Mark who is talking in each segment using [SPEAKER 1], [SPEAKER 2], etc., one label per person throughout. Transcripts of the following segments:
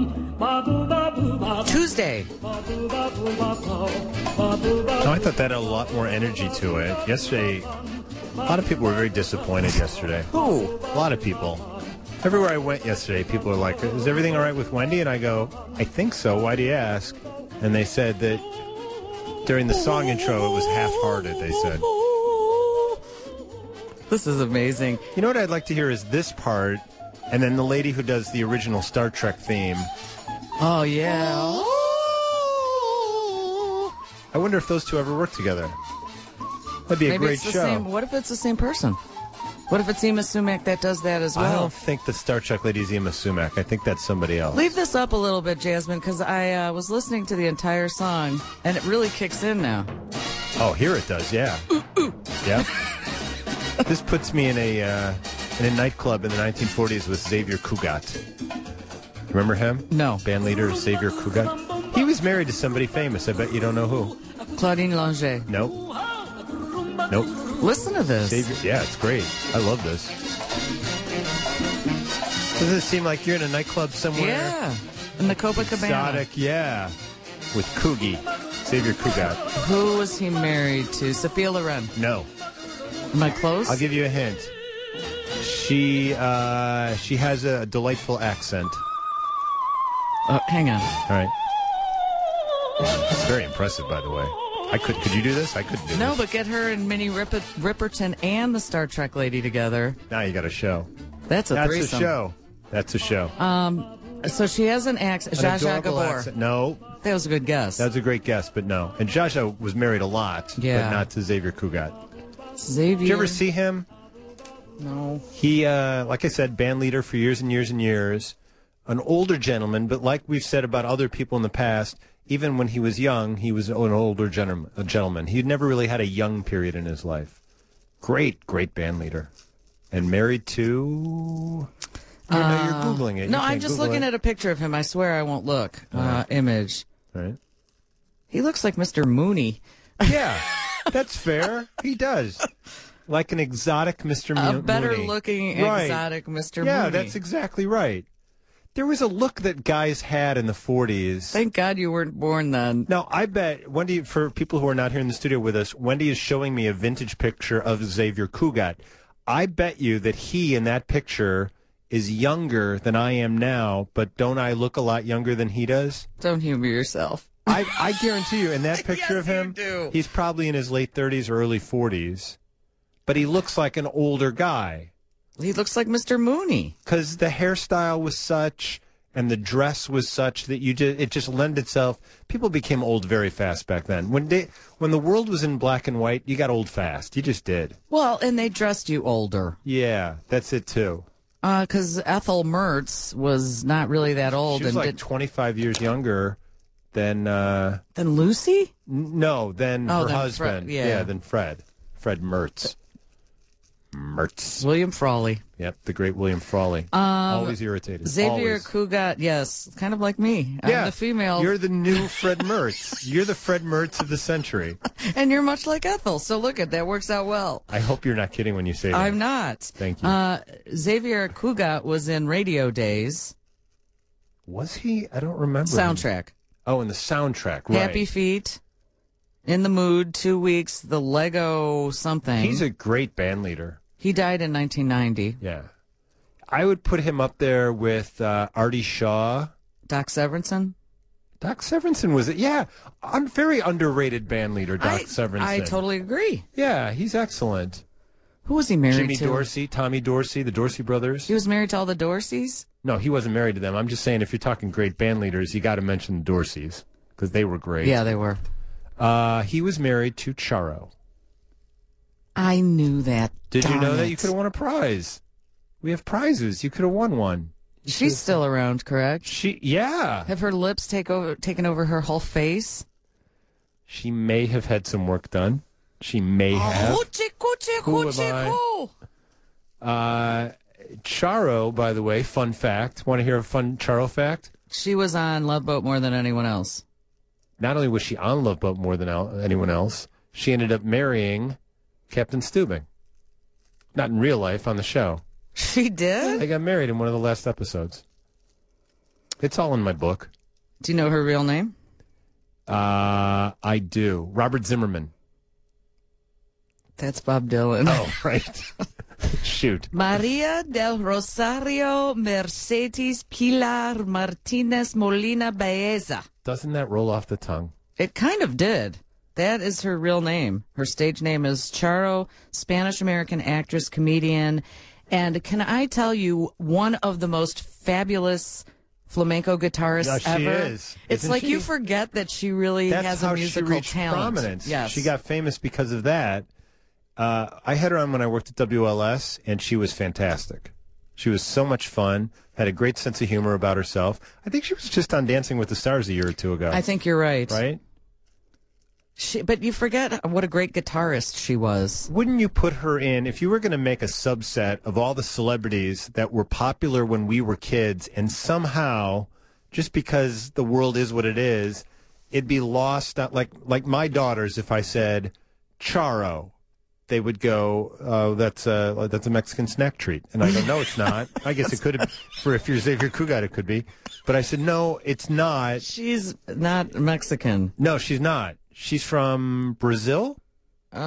[SPEAKER 1] Tuesday.
[SPEAKER 2] No, I thought that had a lot more energy to it. Yesterday, a lot of people were very disappointed yesterday.
[SPEAKER 1] Who?
[SPEAKER 2] A lot of people. Everywhere I went yesterday, people were like, is everything all right with Wendy? And I go, I think so. Why do you ask? And they said that during the song intro, it was half-hearted, they said.
[SPEAKER 1] This is amazing.
[SPEAKER 2] You know what I'd like to hear is this part, and then the lady who does the original Star Trek theme.
[SPEAKER 1] Oh, yeah.
[SPEAKER 2] I wonder if those two ever work together. That'd be a
[SPEAKER 1] Maybe
[SPEAKER 2] great
[SPEAKER 1] it's the
[SPEAKER 2] show.
[SPEAKER 1] same. What if it's the same person? What if it's Yma Sumac that does that as well?
[SPEAKER 2] I don't think the Star Trek lady is Yma Sumac. I think that's somebody else.
[SPEAKER 1] Leave this up a little bit, Jasmine, because I was listening to the entire song, and it really kicks in now.
[SPEAKER 2] Oh, here it does, yeah. Yeah. This puts me in a nightclub in the 1940s with Xavier Cugat. Remember him?
[SPEAKER 1] No.
[SPEAKER 2] Band leader Xavier Cugat. He was married to somebody famous. I bet you don't know who.
[SPEAKER 1] Claudine Langer.
[SPEAKER 2] Nope. Nope.
[SPEAKER 1] Listen to this.
[SPEAKER 2] Xavier, yeah, it's great. I love this. Doesn't it seem like you're in a nightclub somewhere?
[SPEAKER 1] Yeah. In the Copacabana.
[SPEAKER 2] Exotic, yeah. With Coogie. Xavier Cugat.
[SPEAKER 1] Who was he married to? Sophia Loren.
[SPEAKER 2] No.
[SPEAKER 1] Am I close?
[SPEAKER 2] I'll give you a hint. She has a delightful accent.
[SPEAKER 1] Hang on.
[SPEAKER 2] All right. It's very impressive, by the way. Could you do this? I couldn't do this.
[SPEAKER 1] No, but get her and Minnie Riperton and the Star Trek lady together.
[SPEAKER 2] Now you got a show.
[SPEAKER 1] That's a threesome.
[SPEAKER 2] That's a show.
[SPEAKER 1] So she has an accent. Zsa Zsa
[SPEAKER 2] adorable
[SPEAKER 1] Gabor.
[SPEAKER 2] accent. No.
[SPEAKER 1] That was a good guess.
[SPEAKER 2] That was a great guess, but no. And Zsa Zsa was married a lot,
[SPEAKER 1] Yeah.
[SPEAKER 2] but not to Xavier Cugat.
[SPEAKER 1] Xavier.
[SPEAKER 2] Did you ever see him?
[SPEAKER 1] No.
[SPEAKER 2] He, like I said, band leader for years and years and years. An older gentleman, but like we've said about other people in the past, even when he was young, he was an older gentleman. He'd never really had a young period in his life. Great, great band leader. And married to... You're Googling it.
[SPEAKER 1] No, I'm just looking at a picture of him. I swear I won't look. Image.
[SPEAKER 2] All right.
[SPEAKER 1] He looks like Mr. Mooney.
[SPEAKER 2] Yeah, that's fair. He does. Like an exotic Mr. Mooney.
[SPEAKER 1] A better-looking exotic Mr. Mooney.
[SPEAKER 2] Yeah, that's exactly right. There was a look that guys had in the 40s.
[SPEAKER 1] Thank God you weren't born then.
[SPEAKER 2] Now, I bet, Wendy, for people who are not here in the studio with us, Wendy is showing me a vintage picture of Xavier Cugat. I bet you that he, in that picture, is younger than I am now, but don't I look a lot younger than he does?
[SPEAKER 1] Don't humor yourself.
[SPEAKER 2] I guarantee you, in that picture
[SPEAKER 1] Yes,
[SPEAKER 2] of him,
[SPEAKER 1] you do.
[SPEAKER 2] he's probably in his late 30s or early 40s, but he looks like an older guy.
[SPEAKER 1] He looks like Mr. Mooney.
[SPEAKER 2] Because the hairstyle was such and the dress was such that it just lent itself. People became old very fast back then. When the world was in black and white, you got old fast. You just did.
[SPEAKER 1] Well, and they dressed you older.
[SPEAKER 2] Yeah, that's it too.
[SPEAKER 1] Because Ethel Mertz was not really that old.
[SPEAKER 2] She was
[SPEAKER 1] and
[SPEAKER 2] like 25 years younger than...
[SPEAKER 1] Than Lucy?
[SPEAKER 2] No, than her
[SPEAKER 1] than
[SPEAKER 2] husband.
[SPEAKER 1] Fred, yeah.
[SPEAKER 2] Than Fred. Fred Mertz.
[SPEAKER 1] William Frawley.
[SPEAKER 2] Yep, the great William Frawley. Always irritated.
[SPEAKER 1] Xavier
[SPEAKER 2] Always.
[SPEAKER 1] Cugat, yes, kind of like me. I'm the female.
[SPEAKER 2] You're the new Fred Mertz. You're the Fred Mertz of the century.
[SPEAKER 1] And you're much like Ethel, so look at that. Works out well.
[SPEAKER 2] I hope you're not kidding when you say that.
[SPEAKER 1] I'm not.
[SPEAKER 2] Thank you.
[SPEAKER 1] Xavier Cugat was in Radio Days.
[SPEAKER 2] Was he? I don't remember.
[SPEAKER 1] Soundtrack.
[SPEAKER 2] Oh, in the soundtrack, right.
[SPEAKER 1] Happy Feet. In the Mood, 2 weeks, the Lego something.
[SPEAKER 2] He's a great band leader.
[SPEAKER 1] He died in 1990.
[SPEAKER 2] Yeah. I would put him up there with Artie Shaw.
[SPEAKER 1] Doc Severinsen?
[SPEAKER 2] Doc Severinsen was it? Yeah. Very underrated band leader, Doc Severinsen.
[SPEAKER 1] I totally agree.
[SPEAKER 2] Yeah, he's excellent.
[SPEAKER 1] Who was he married
[SPEAKER 2] Jimmy
[SPEAKER 1] to?
[SPEAKER 2] Dorsey, Tommy Dorsey, the Dorsey brothers.
[SPEAKER 1] He was married to all the Dorseys?
[SPEAKER 2] No, he wasn't married to them. I'm just saying if you're talking great band leaders, you got to mention the Dorseys because they were great.
[SPEAKER 1] Yeah, they were.
[SPEAKER 2] He was married to Charo.
[SPEAKER 1] I knew that.
[SPEAKER 2] Did you know
[SPEAKER 1] Darn
[SPEAKER 2] that?
[SPEAKER 1] it.
[SPEAKER 2] You could have won a prize. We have prizes. You could have won one.
[SPEAKER 1] She's still around, correct?
[SPEAKER 2] Yeah.
[SPEAKER 1] Have her lips taken over her whole face?
[SPEAKER 2] She may have had some work done. She may have. Who am I? Charo, by the way, fun fact. Want to hear a fun Charo fact?
[SPEAKER 1] She was on Love Boat more than anyone else.
[SPEAKER 2] Not only was she on Love Boat more than anyone else, she ended up marrying Captain Stubing. Not in real life, on the show.
[SPEAKER 1] She did?
[SPEAKER 2] They got married in one of the last episodes. It's all in my book.
[SPEAKER 1] Do you know her real name?
[SPEAKER 2] I do. Robert Zimmerman.
[SPEAKER 1] That's Bob Dylan.
[SPEAKER 2] Oh, right. Shoot.
[SPEAKER 1] Maria del Rosario Mercedes Pilar Martinez Molina Baeza.
[SPEAKER 2] Doesn't that roll off the tongue?
[SPEAKER 1] It kind of did. That is her real name. Her stage name is Charo, Spanish-American actress, comedian. And can I tell you, one of the most fabulous flamenco guitarists
[SPEAKER 2] she
[SPEAKER 1] ever?
[SPEAKER 2] is.
[SPEAKER 1] It's
[SPEAKER 2] Isn't
[SPEAKER 1] like
[SPEAKER 2] she?
[SPEAKER 1] you forget that she really
[SPEAKER 2] That's
[SPEAKER 1] has
[SPEAKER 2] how
[SPEAKER 1] a musical
[SPEAKER 2] she reached
[SPEAKER 1] talent.
[SPEAKER 2] prominence.
[SPEAKER 1] Yes.
[SPEAKER 2] She got famous because of that. I had her on when I worked at WLS, and she was fantastic. She was so much fun, had a great sense of humor about herself. I think she was just on Dancing with the Stars a year or two ago.
[SPEAKER 1] I think you're right.
[SPEAKER 2] Right?
[SPEAKER 1] But you forget what a great guitarist she was.
[SPEAKER 2] Wouldn't you put her in, if you were going to make a subset of all the celebrities that were popular when we were kids, and somehow, just because the world is what it is, it'd be lost, like my daughters, if I said Charo, they would go, oh, that's a Mexican snack treat. And I go, no, it's not. I guess it could have, for if you're Xavier Cugat, it could be. But I said, no, it's not.
[SPEAKER 1] She's not Mexican.
[SPEAKER 2] No, she's not. She's from Brazil?
[SPEAKER 1] Did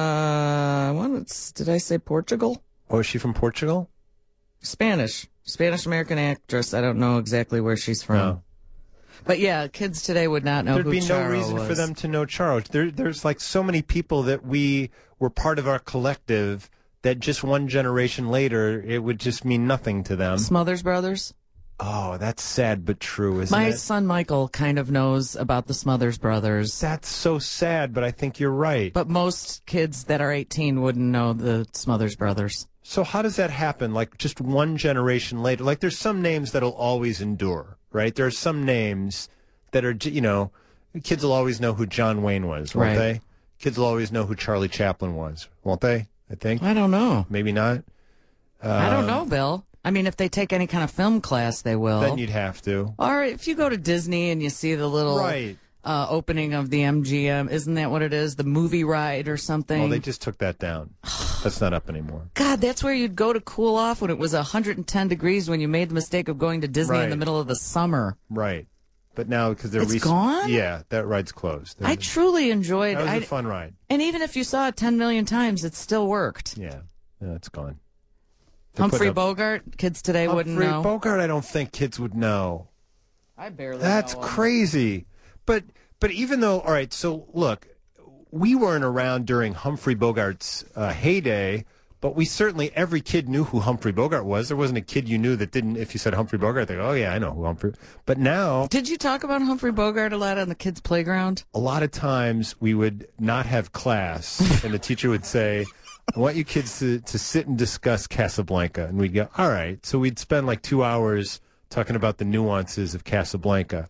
[SPEAKER 1] I say Portugal?
[SPEAKER 2] Or is she from Portugal?
[SPEAKER 1] Spanish-American actress. I don't know exactly where she's from.
[SPEAKER 2] No.
[SPEAKER 1] But yeah, kids today would not know
[SPEAKER 2] There'd
[SPEAKER 1] who
[SPEAKER 2] be no
[SPEAKER 1] Charo
[SPEAKER 2] reason
[SPEAKER 1] was.
[SPEAKER 2] for them to know Charo. There's like so many people that we were part of our collective that just one generation later, it would just mean nothing to them.
[SPEAKER 1] Smothers Brothers?
[SPEAKER 2] Oh, that's sad but true, isn't
[SPEAKER 1] My
[SPEAKER 2] it?
[SPEAKER 1] son Michael kind of knows about the Smothers Brothers.
[SPEAKER 2] That's so sad, but I think you're right.
[SPEAKER 1] But most kids that are 18 wouldn't know the Smothers Brothers.
[SPEAKER 2] So how does that happen? Like just one generation later? Like there's some names that'll always endure, right? There are some names that are, kids will always know who John Wayne was, won't
[SPEAKER 1] Right.
[SPEAKER 2] they? Kids will always know who Charlie Chaplin was, won't they? I think.
[SPEAKER 1] I don't know.
[SPEAKER 2] Maybe not.
[SPEAKER 1] I don't know, Bill. I mean, if they take any kind of film class, they will.
[SPEAKER 2] Then you'd have to.
[SPEAKER 1] Or if you go to Disney and you see the little
[SPEAKER 2] Right.
[SPEAKER 1] opening of the MGM, isn't that what it is? The movie ride or something?
[SPEAKER 2] Well, they just took that down. That's not up anymore.
[SPEAKER 1] God, that's where you'd go to cool off when it was 110 degrees when you made the mistake of going to Disney in
[SPEAKER 2] Right.
[SPEAKER 1] the middle of the summer.
[SPEAKER 2] Right. But now, because they're
[SPEAKER 1] It's gone?
[SPEAKER 2] Yeah, that ride's closed.
[SPEAKER 1] I truly enjoyed
[SPEAKER 2] That was
[SPEAKER 1] it.
[SPEAKER 2] a fun ride.
[SPEAKER 1] And even if you saw it 10 million times, it still worked.
[SPEAKER 2] Yeah, it's gone.
[SPEAKER 1] Humphrey Bogart, kids today wouldn't
[SPEAKER 2] Humphrey
[SPEAKER 1] know.
[SPEAKER 2] Bogart, I don't think kids would know.
[SPEAKER 1] I barely
[SPEAKER 2] That's
[SPEAKER 1] know him.
[SPEAKER 2] crazy. But even though, all right, so look, we weren't around during Humphrey Bogart's heyday, but we certainly, every kid knew who Humphrey Bogart was. There wasn't a kid you knew that didn't, if you said Humphrey Bogart, they go, oh yeah, I know who Humphrey. But now,
[SPEAKER 1] Did you talk about Humphrey Bogart a lot on the kids' playground?
[SPEAKER 2] a lot of times we would not have class, and the teacher would say, I want you kids to sit and discuss Casablanca. And we'd go, all right. So we'd spend like 2 hours talking about the nuances of Casablanca.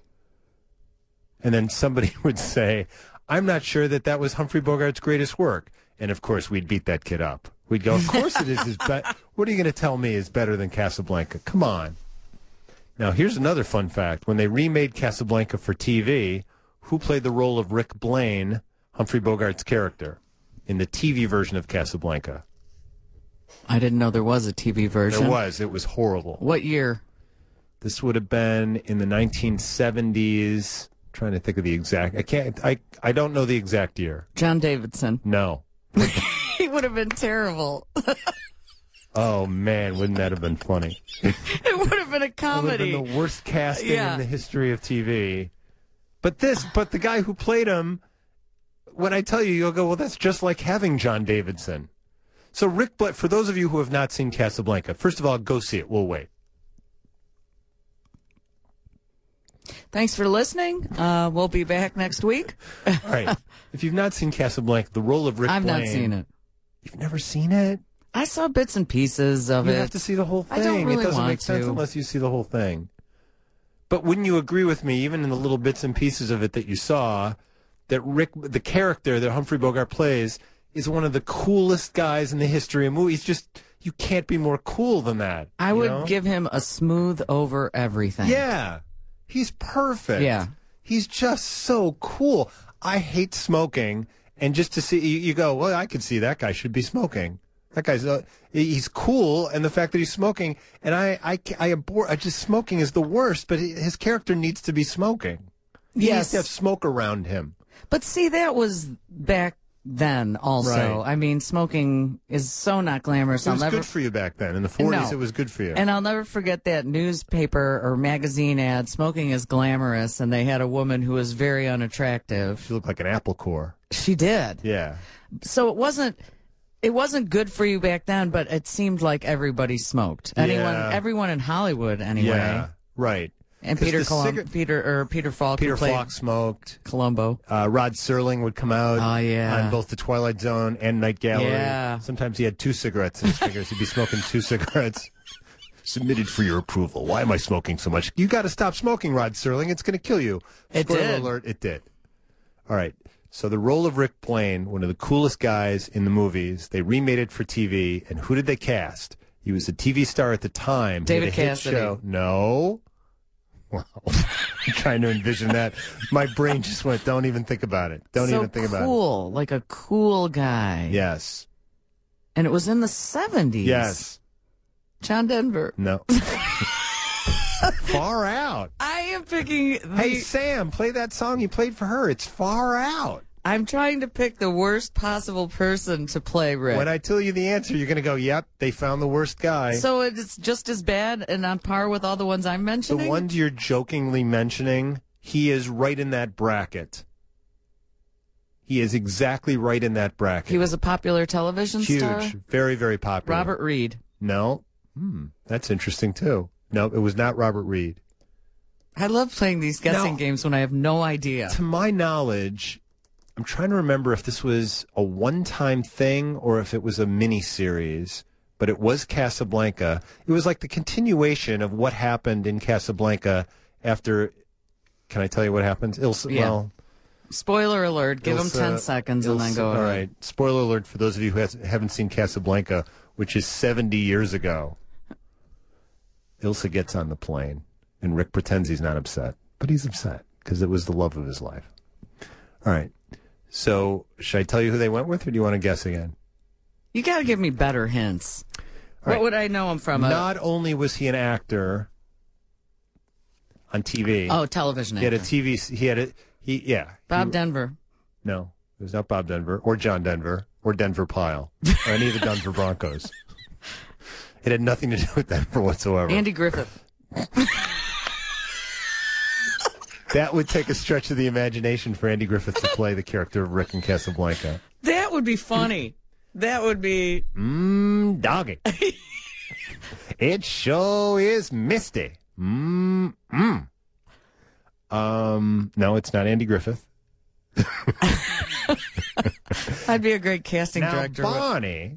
[SPEAKER 2] And then somebody would say, I'm not sure that was Humphrey Bogart's greatest work. And of course, we'd beat that kid up. We'd go, of course it is. What are you going to tell me is better than Casablanca? Come on. Now, here's another fun fact. When they remade Casablanca for TV, who played the role of Rick Blaine, Humphrey Bogart's character, in the TV version of Casablanca?
[SPEAKER 1] I didn't know there was a TV version.
[SPEAKER 2] There was. It was horrible.
[SPEAKER 1] What year?
[SPEAKER 2] This would have been in the 1970s. Trying to think of the exact. I don't know the exact year.
[SPEAKER 1] John Davidson.
[SPEAKER 2] No.
[SPEAKER 1] He would have been terrible.
[SPEAKER 2] Oh man, wouldn't that have been funny?
[SPEAKER 1] It would have been a
[SPEAKER 2] It would have
[SPEAKER 1] comedy.
[SPEAKER 2] been the worst casting
[SPEAKER 1] Yeah.
[SPEAKER 2] in the history of TV. But the guy who played him, when I tell you, you'll go, well, that's just like having John Davidson. So Rick Blaine, for those of you who have not seen Casablanca, first of all, go see it. We'll wait.
[SPEAKER 1] Thanks for listening. We'll be back next week.
[SPEAKER 2] All right. If you've not seen Casablanca, the role of Rick
[SPEAKER 1] I've
[SPEAKER 2] Blaine.
[SPEAKER 1] not seen it.
[SPEAKER 2] You've never seen it?
[SPEAKER 1] I saw bits and pieces of
[SPEAKER 2] You
[SPEAKER 1] it.
[SPEAKER 2] have to see the whole thing.
[SPEAKER 1] I don't really
[SPEAKER 2] it doesn't
[SPEAKER 1] want
[SPEAKER 2] make sense
[SPEAKER 1] to.
[SPEAKER 2] unless you see the whole thing. But wouldn't you agree with me, even in the little bits and pieces of it that you saw, that the character that Humphrey Bogart plays, is one of the coolest guys in the history of movies? Just, you can't be more cool than that.
[SPEAKER 1] I would give him a smooth over everything.
[SPEAKER 2] Yeah. He's perfect.
[SPEAKER 1] Yeah.
[SPEAKER 2] He's just so cool. I hate smoking, and just to see, you go, well, I could see that guy should be smoking. That guy's he's cool, and the fact that he's smoking, and I abhor. Just smoking is the worst. But his character needs to be smoking. He needs to have smoke around him.
[SPEAKER 1] But see, that was back then also.
[SPEAKER 2] Right.
[SPEAKER 1] I mean, smoking is so not glamorous.
[SPEAKER 2] It was good for you back then. In the 40s, it was good for you.
[SPEAKER 1] And I'll never forget that newspaper or magazine ad, smoking is glamorous, and they had a woman who was very unattractive.
[SPEAKER 2] She looked like an apple core.
[SPEAKER 1] She did.
[SPEAKER 2] Yeah.
[SPEAKER 1] So it wasn't good for you back then, but it seemed like everybody smoked. Everyone in Hollywood anyway.
[SPEAKER 2] Yeah, right.
[SPEAKER 1] And Peter Falk.
[SPEAKER 2] Peter Falk smoked.
[SPEAKER 1] Columbo.
[SPEAKER 2] Rod Serling would come out on both the Twilight Zone and Night Gallery.
[SPEAKER 1] Yeah.
[SPEAKER 2] Sometimes he had 2 cigarettes in his fingers. He'd be smoking 2 cigarettes. Submitted for your approval. Why am I smoking so much? You got to stop smoking, Rod Serling. It's going to kill you. Spoiler alert, it did. All right. So the role of Rick Blaine, one of the coolest guys in the movies, they remade it for TV. And who did they cast? He was a TV star at the time.
[SPEAKER 1] David Cassidy.
[SPEAKER 2] No. Wow. I'm trying to envision that. My brain just went, don't even think about it. Don't even think about it.
[SPEAKER 1] Cool, like a cool guy.
[SPEAKER 2] Yes.
[SPEAKER 1] And it was in the 70s.
[SPEAKER 2] Yes.
[SPEAKER 1] John Denver.
[SPEAKER 2] No. Far Out.
[SPEAKER 1] I am picking
[SPEAKER 2] Hey, Sam, play that song you played for her. It's Far Out.
[SPEAKER 1] I'm trying to pick the worst possible person to play Rick.
[SPEAKER 2] When I tell you the answer, you're going to go, yep, they found the worst guy.
[SPEAKER 1] So it's just as bad and on par with all the ones I'm mentioning?
[SPEAKER 2] The ones you're jokingly mentioning, he is right in that bracket. He is exactly right in that bracket.
[SPEAKER 1] He was a popular television star?
[SPEAKER 2] Huge. Very, very popular.
[SPEAKER 1] Robert Reed.
[SPEAKER 2] No. That's interesting, too. No, it was not Robert Reed.
[SPEAKER 1] I love playing these guessing games when I have no idea.
[SPEAKER 2] To my knowledge, I'm trying to remember if this was a one-time thing or if it was a mini-series, but it was Casablanca. It was like the continuation of what happened in Casablanca after... Can I tell you what happens? Well,
[SPEAKER 1] spoiler alert. Give them 10 seconds and then go ahead.
[SPEAKER 2] All right. Spoiler alert for those of you who haven't seen Casablanca, which is 70 years ago. Ilsa gets on the plane, and Rick pretends he's not upset, but he's upset because it was the love of his life. All right. So, should I tell you who they went with, or do you want to guess again?
[SPEAKER 1] You got to give me better hints. What would I know him from?
[SPEAKER 2] Not only was he an actor on TV.
[SPEAKER 1] Oh, television actor.
[SPEAKER 2] He had a
[SPEAKER 1] Bob Denver.
[SPEAKER 2] No, it was not Bob Denver, or John Denver, or Denver Pyle, or any of the Denver Broncos. It had nothing to do with Denver whatsoever.
[SPEAKER 1] Andy Griffith.
[SPEAKER 2] That would take a stretch of the imagination for Andy Griffith to play the character of Rick in Casablanca.
[SPEAKER 1] That would be funny. That would be...
[SPEAKER 2] Doggy. It sure is misty. No, it's not Andy Griffith.
[SPEAKER 1] I'd be a great casting director.
[SPEAKER 2] Bonnie...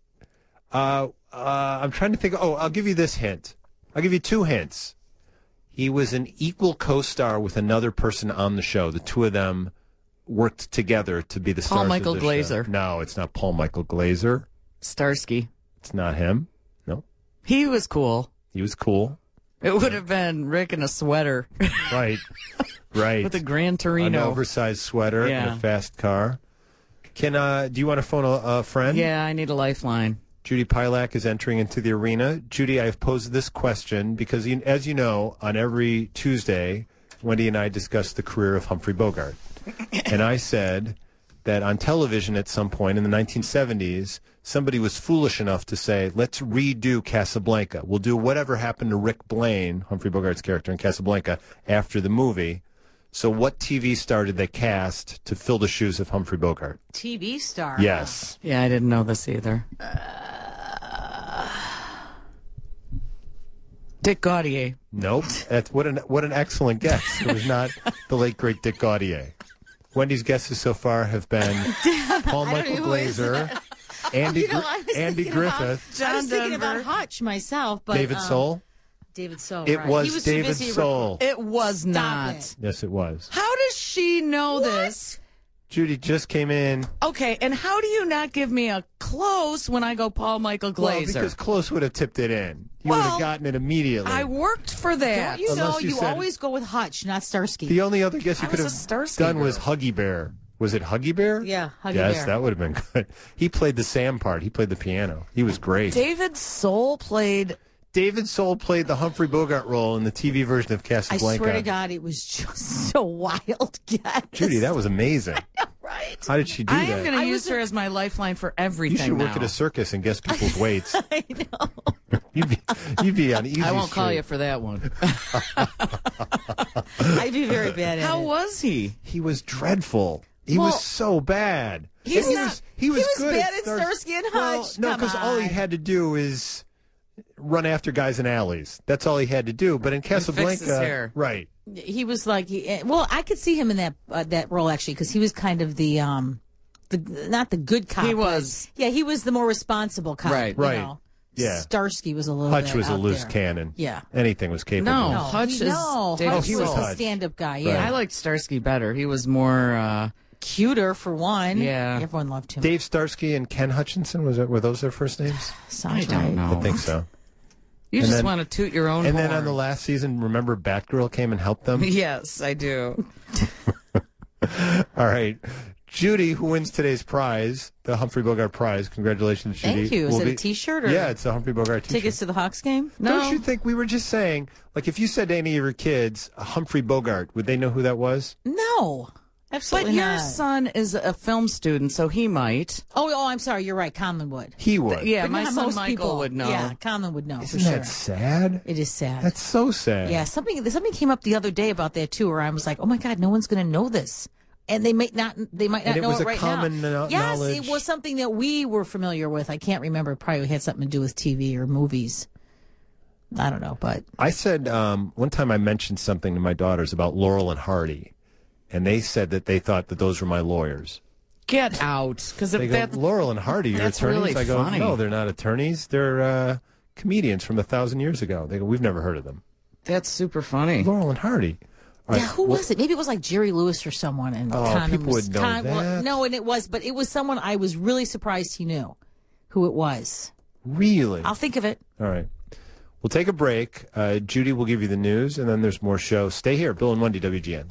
[SPEAKER 2] I'm trying to think. Oh, I'll give you this hint. I'll give you 2 hints. He was an equal co-star with another person on the show. The 2 of them worked together to be the stars
[SPEAKER 1] Paul Michael
[SPEAKER 2] of the
[SPEAKER 1] Glaser.
[SPEAKER 2] show. No, it's not Paul Michael Glaser.
[SPEAKER 1] Starsky.
[SPEAKER 2] It's not him. No.
[SPEAKER 1] He was cool.
[SPEAKER 2] He was cool.
[SPEAKER 1] It would have been Rick in a sweater.
[SPEAKER 2] Right. Right.
[SPEAKER 1] With a Gran Torino.
[SPEAKER 2] An oversized sweater and a fast car. Do you want to phone a friend?
[SPEAKER 1] Yeah, I need a lifeline.
[SPEAKER 2] Judy Pilak is entering into the arena. Judy, I have posed this question because, as you know, on every Tuesday, Wendy and I discuss the career of Humphrey Bogart. And I said that on television at some point in the 1970s, somebody was foolish enough to say, let's redo Casablanca. We'll do whatever happened to Rick Blaine, Humphrey Bogart's character in Casablanca, after the movie. So what TV star did they cast to fill the shoes of Humphrey Bogart?
[SPEAKER 3] TV star?
[SPEAKER 2] Yes.
[SPEAKER 1] Yeah, I didn't know this either. Dick Gaudier.
[SPEAKER 2] Nope. What an excellent guess. It was not the late, great Dick Gaudier. Wendy's guesses so far have been Paul Michael Glaser, Andy Griffith,
[SPEAKER 3] I was thinking about Hutch myself, but
[SPEAKER 2] David Soul.
[SPEAKER 3] David Soul.
[SPEAKER 2] It
[SPEAKER 3] right.
[SPEAKER 2] was
[SPEAKER 3] He was
[SPEAKER 2] David
[SPEAKER 3] too busy
[SPEAKER 2] Soul.
[SPEAKER 1] It was not.
[SPEAKER 3] it.
[SPEAKER 2] Yes, it was.
[SPEAKER 1] How does she know this?
[SPEAKER 2] Judy just came in.
[SPEAKER 1] Okay, and how do you not give me a close when I go Paul Michael Glaser?
[SPEAKER 2] Well, because Close would have tipped it in. You would have gotten it immediately.
[SPEAKER 1] I worked for that.
[SPEAKER 3] Don't you know
[SPEAKER 2] Unless you
[SPEAKER 3] you
[SPEAKER 2] said-
[SPEAKER 3] always go with Hutch, not Starsky.
[SPEAKER 2] The only other guess you
[SPEAKER 1] I
[SPEAKER 2] could
[SPEAKER 1] was
[SPEAKER 2] have
[SPEAKER 1] a Starsky
[SPEAKER 2] done was
[SPEAKER 1] girl.
[SPEAKER 2] Huggy Bear, Was it Huggy Bear?
[SPEAKER 3] Yeah, Huggy
[SPEAKER 2] yes,
[SPEAKER 3] Bear.
[SPEAKER 2] that would have been good. He played the Sam part. He played the piano. He was great.
[SPEAKER 1] David Soul played.
[SPEAKER 2] David Soul played the Humphrey Bogart role in the TV version of
[SPEAKER 3] I
[SPEAKER 2] Casablanca.
[SPEAKER 3] swear to God, it was just so wild, guys.
[SPEAKER 2] Judy, that was amazing.
[SPEAKER 3] Right?
[SPEAKER 2] How did she do
[SPEAKER 1] I
[SPEAKER 2] that?
[SPEAKER 1] am going to use her as my lifeline for everything.
[SPEAKER 2] You should work
[SPEAKER 1] now.
[SPEAKER 2] at a circus and guess people's weights.
[SPEAKER 3] I know.
[SPEAKER 2] You'd be on easy
[SPEAKER 1] I won't call
[SPEAKER 2] street.
[SPEAKER 1] you for that one.
[SPEAKER 3] I'd be very bad at
[SPEAKER 1] How
[SPEAKER 3] it.
[SPEAKER 1] was he?
[SPEAKER 2] He was dreadful. He
[SPEAKER 3] Well,
[SPEAKER 2] was so bad.
[SPEAKER 3] he was
[SPEAKER 2] And
[SPEAKER 3] not-
[SPEAKER 2] he was good
[SPEAKER 3] bad at
[SPEAKER 2] Stars-
[SPEAKER 3] Starsky and
[SPEAKER 2] Well,
[SPEAKER 3] Hutch.
[SPEAKER 2] no,
[SPEAKER 3] Come
[SPEAKER 2] because all he
[SPEAKER 3] on.
[SPEAKER 2] had to do is run after guys in alleys. That's all he had to do. But in Casablanca,
[SPEAKER 1] his hair.
[SPEAKER 2] right?
[SPEAKER 3] He was like, well, I could see him in that role actually because he was kind of the not the good cop.
[SPEAKER 1] He
[SPEAKER 3] but-
[SPEAKER 1] was.
[SPEAKER 3] Yeah, he was the more responsible cop.
[SPEAKER 1] Right.
[SPEAKER 3] you
[SPEAKER 2] Right.
[SPEAKER 3] know.
[SPEAKER 2] Yeah.
[SPEAKER 3] Starsky was a little.
[SPEAKER 2] Hutch
[SPEAKER 3] bit
[SPEAKER 2] was a
[SPEAKER 3] out
[SPEAKER 2] loose
[SPEAKER 3] there.
[SPEAKER 2] cannon.
[SPEAKER 3] Yeah.
[SPEAKER 2] Anything was capable.
[SPEAKER 1] No.
[SPEAKER 3] No,
[SPEAKER 1] Hutch is David
[SPEAKER 3] Hutch
[SPEAKER 2] he
[SPEAKER 3] was
[SPEAKER 2] was
[SPEAKER 3] the
[SPEAKER 2] Hutch.
[SPEAKER 3] stand-up guy. Yeah,
[SPEAKER 1] I liked Starsky better. He was more.
[SPEAKER 3] cuter for one.
[SPEAKER 1] Yeah.
[SPEAKER 3] everyone loved him.
[SPEAKER 2] Dave Starsky and Ken Hutchinson, were those their first names?
[SPEAKER 3] Sounds
[SPEAKER 1] I don't
[SPEAKER 3] right.
[SPEAKER 1] know.
[SPEAKER 2] I think so.
[SPEAKER 1] You
[SPEAKER 2] And
[SPEAKER 1] just
[SPEAKER 2] then-
[SPEAKER 1] want to toot your own
[SPEAKER 2] And
[SPEAKER 1] horn.
[SPEAKER 2] then on the last season, remember Batgirl came and helped them?
[SPEAKER 1] Yes, I do.
[SPEAKER 2] All right. Judy, who wins today's prize, the Humphrey Bogart prize. Congratulations, Judy.
[SPEAKER 3] Thank you. Is
[SPEAKER 2] Will
[SPEAKER 3] it a
[SPEAKER 2] be-
[SPEAKER 3] T-shirt or
[SPEAKER 2] Yeah, it's a Humphrey Bogart T-shirt.
[SPEAKER 3] tickets to the Hawks game?
[SPEAKER 1] No.
[SPEAKER 2] Don't you think we were just saying, like, if you said to any of your kids, Humphrey Bogart, would they know who that was?
[SPEAKER 3] No,
[SPEAKER 1] But
[SPEAKER 3] absolutely
[SPEAKER 1] your
[SPEAKER 3] not.
[SPEAKER 1] son is a film student, so he might.
[SPEAKER 3] Oh, I'm sorry. You're right. Conlon would.
[SPEAKER 2] He would.
[SPEAKER 1] Yeah,
[SPEAKER 3] But
[SPEAKER 1] my
[SPEAKER 3] not
[SPEAKER 1] son
[SPEAKER 3] most
[SPEAKER 1] Michael
[SPEAKER 3] people.
[SPEAKER 1] would know.
[SPEAKER 3] Yeah, Conlon would know
[SPEAKER 2] Isn't
[SPEAKER 3] for
[SPEAKER 2] that
[SPEAKER 3] sure.
[SPEAKER 2] sad?
[SPEAKER 3] It is sad.
[SPEAKER 2] That's so sad.
[SPEAKER 3] Yeah, something came up the other day about that too, where I was like, "Oh my God, no one's going to know this," and they might not. They might not
[SPEAKER 2] And it
[SPEAKER 3] know
[SPEAKER 2] was
[SPEAKER 3] it
[SPEAKER 2] a
[SPEAKER 3] right
[SPEAKER 2] common
[SPEAKER 3] now.
[SPEAKER 2] kno-
[SPEAKER 3] Yes,
[SPEAKER 2] knowledge.
[SPEAKER 3] it was something that we were familiar with. I can't remember. Probably had something to do with TV or movies. I don't know, but
[SPEAKER 2] I said one time I mentioned something to my daughters about Laurel and Hardy, and they said that they thought that those were my lawyers.
[SPEAKER 1] Get out, because
[SPEAKER 2] They
[SPEAKER 1] if
[SPEAKER 2] go,
[SPEAKER 1] that
[SPEAKER 2] Laurel and Hardy, you're
[SPEAKER 1] that's
[SPEAKER 2] attorneys?
[SPEAKER 1] really
[SPEAKER 2] I go,
[SPEAKER 1] funny.
[SPEAKER 2] no, they're not attorneys. They're comedians from 1,000 years ago. They go, we've never heard of them.
[SPEAKER 1] that's super funny.
[SPEAKER 2] Laurel and Hardy. All
[SPEAKER 3] yeah,
[SPEAKER 2] right,
[SPEAKER 3] who
[SPEAKER 2] well,
[SPEAKER 3] was it? Maybe it was like Jerry Lewis or someone. And
[SPEAKER 2] Oh,
[SPEAKER 3] Conlon
[SPEAKER 2] people
[SPEAKER 3] was,
[SPEAKER 2] would know that.
[SPEAKER 3] no, and it was, but it was someone I was really surprised he knew who it was.
[SPEAKER 2] Really?
[SPEAKER 3] I'll think of it.
[SPEAKER 2] All right. We'll take a break. Judy will give you the news, and then there's more show. Stay here. Bill and Wendy, WGN.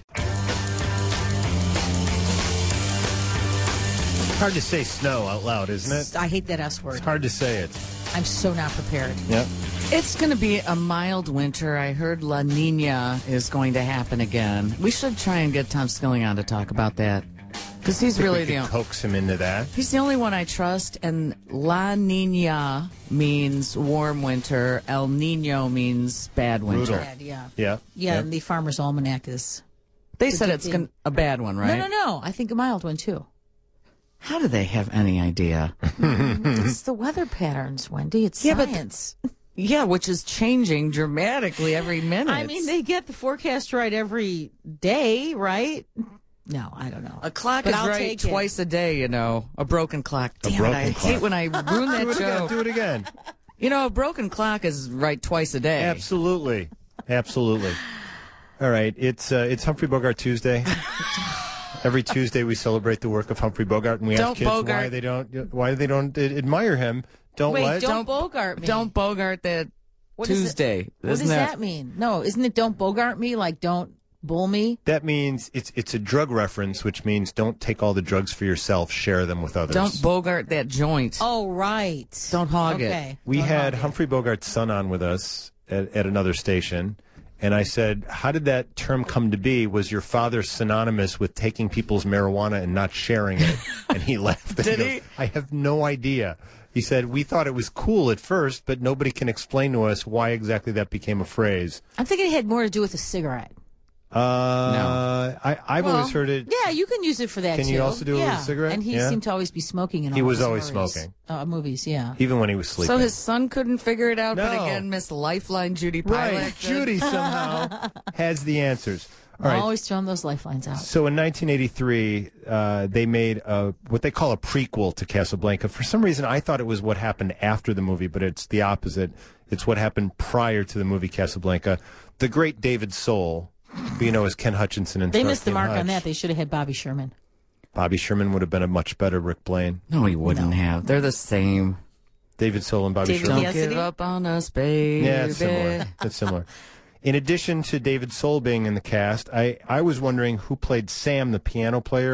[SPEAKER 2] Hard to say snow out loud, isn't it?
[SPEAKER 3] I hate that S
[SPEAKER 2] It's
[SPEAKER 3] word.
[SPEAKER 2] hard to say it.
[SPEAKER 3] I'm so not prepared.
[SPEAKER 2] Yep.
[SPEAKER 1] It's going to be a mild winter. I heard La Nina is going to happen again. We should try and get Tom Skilling on to talk about that, because he's really
[SPEAKER 2] we
[SPEAKER 1] the
[SPEAKER 2] could coax him into that.
[SPEAKER 1] he's the only one I trust. And La Nina means warm winter. El Nino means bad winter.
[SPEAKER 2] Brutal.
[SPEAKER 3] Bad, yeah.
[SPEAKER 2] Yeah.
[SPEAKER 3] Yeah,
[SPEAKER 2] Yep.
[SPEAKER 3] and the Farmer's Almanac is.
[SPEAKER 1] They said
[SPEAKER 3] good
[SPEAKER 1] it's
[SPEAKER 3] thing.
[SPEAKER 1] a bad one, right?
[SPEAKER 3] No. I think a mild one, too.
[SPEAKER 1] How do they have any idea?
[SPEAKER 3] It's the weather patterns, Wendy. It's
[SPEAKER 1] Yeah, but
[SPEAKER 3] science.
[SPEAKER 1] Yeah, which is changing dramatically every minute.
[SPEAKER 3] I mean, they get the forecast right every day, right? No, I don't know.
[SPEAKER 1] a clock
[SPEAKER 3] But
[SPEAKER 1] is
[SPEAKER 3] I'll
[SPEAKER 1] right
[SPEAKER 3] take it.
[SPEAKER 1] twice a day, you know. A broken clock. Damn
[SPEAKER 2] broken
[SPEAKER 1] it, I
[SPEAKER 2] clock.
[SPEAKER 1] hate when I ruin
[SPEAKER 2] Do
[SPEAKER 1] that
[SPEAKER 2] it again.
[SPEAKER 1] joke.
[SPEAKER 2] Do it again.
[SPEAKER 1] You know, a broken clock is right twice a day.
[SPEAKER 2] Absolutely. Absolutely. All right. It's Humphrey Bogart Tuesday. Every Tuesday we celebrate the work of Humphrey Bogart, and we
[SPEAKER 1] Don't
[SPEAKER 2] ask kids
[SPEAKER 1] Bogart.
[SPEAKER 2] why they don't admire him. Don't
[SPEAKER 3] Wait,
[SPEAKER 2] what?
[SPEAKER 3] don't Bogart me.
[SPEAKER 1] Don't Bogart that
[SPEAKER 3] What is it-
[SPEAKER 1] Tuesday.
[SPEAKER 3] What does that mean? No, isn't it don't Bogart me? Like don't bull me?
[SPEAKER 2] That means it's a drug reference, which means don't take all the drugs for yourself. Share them with others.
[SPEAKER 1] Don't Bogart that joint.
[SPEAKER 3] Oh, right.
[SPEAKER 1] Don't hog it.
[SPEAKER 3] Okay.
[SPEAKER 2] We
[SPEAKER 3] Don't
[SPEAKER 2] had
[SPEAKER 3] hog it.
[SPEAKER 2] Humphrey Bogart's son on with us at another station, and I said, how did that term come to be? Was your father synonymous with taking people's marijuana and not sharing it? And he laughed. And
[SPEAKER 1] Did
[SPEAKER 2] goes,
[SPEAKER 1] he?
[SPEAKER 2] I have no idea. He said, we thought it was cool at first, but nobody can explain to us why exactly that became a phrase.
[SPEAKER 3] I'm thinking it had more to do with a cigarette.
[SPEAKER 2] I've
[SPEAKER 1] Well,
[SPEAKER 2] always heard it.
[SPEAKER 3] Yeah, you can use it for that
[SPEAKER 2] Can
[SPEAKER 3] too.
[SPEAKER 2] you also do it with a
[SPEAKER 3] yeah.
[SPEAKER 2] cigarette?
[SPEAKER 3] And he
[SPEAKER 2] Yeah.
[SPEAKER 3] seemed to always be smoking in
[SPEAKER 2] He
[SPEAKER 3] all
[SPEAKER 2] was
[SPEAKER 3] his
[SPEAKER 2] always
[SPEAKER 3] movies.
[SPEAKER 2] smoking.
[SPEAKER 3] Movies, yeah.
[SPEAKER 2] Even when he was sleeping.
[SPEAKER 1] So his son couldn't figure it out, but
[SPEAKER 2] No.
[SPEAKER 1] again, Miss Lifeline Judy Pilot.
[SPEAKER 2] Right. Judy somehow has the answers. All right.
[SPEAKER 3] Always throwing those lifelines out.
[SPEAKER 2] So in 1983, they made what they call a prequel to Casablanca. For some reason, I thought it was what happened after the movie, but it's the opposite. It's what happened prior to the movie Casablanca. The great David Soul, who you know as Ken Hutchinson and
[SPEAKER 3] They missed the
[SPEAKER 2] Starsky and
[SPEAKER 3] mark on
[SPEAKER 2] Hutch.
[SPEAKER 3] that. They should have had Bobby Sherman.
[SPEAKER 2] Bobby Sherman would have been a much better Rick Blaine.
[SPEAKER 1] No, he wouldn't have. They're the same.
[SPEAKER 2] David Soul and Bobby
[SPEAKER 3] David
[SPEAKER 2] Sherman.
[SPEAKER 1] Don't
[SPEAKER 3] Cassidy?
[SPEAKER 1] give up on us, baby.
[SPEAKER 2] Yeah, it's similar. It's similar. In addition to David Soul being in the cast, I was wondering who played Sam, the piano player.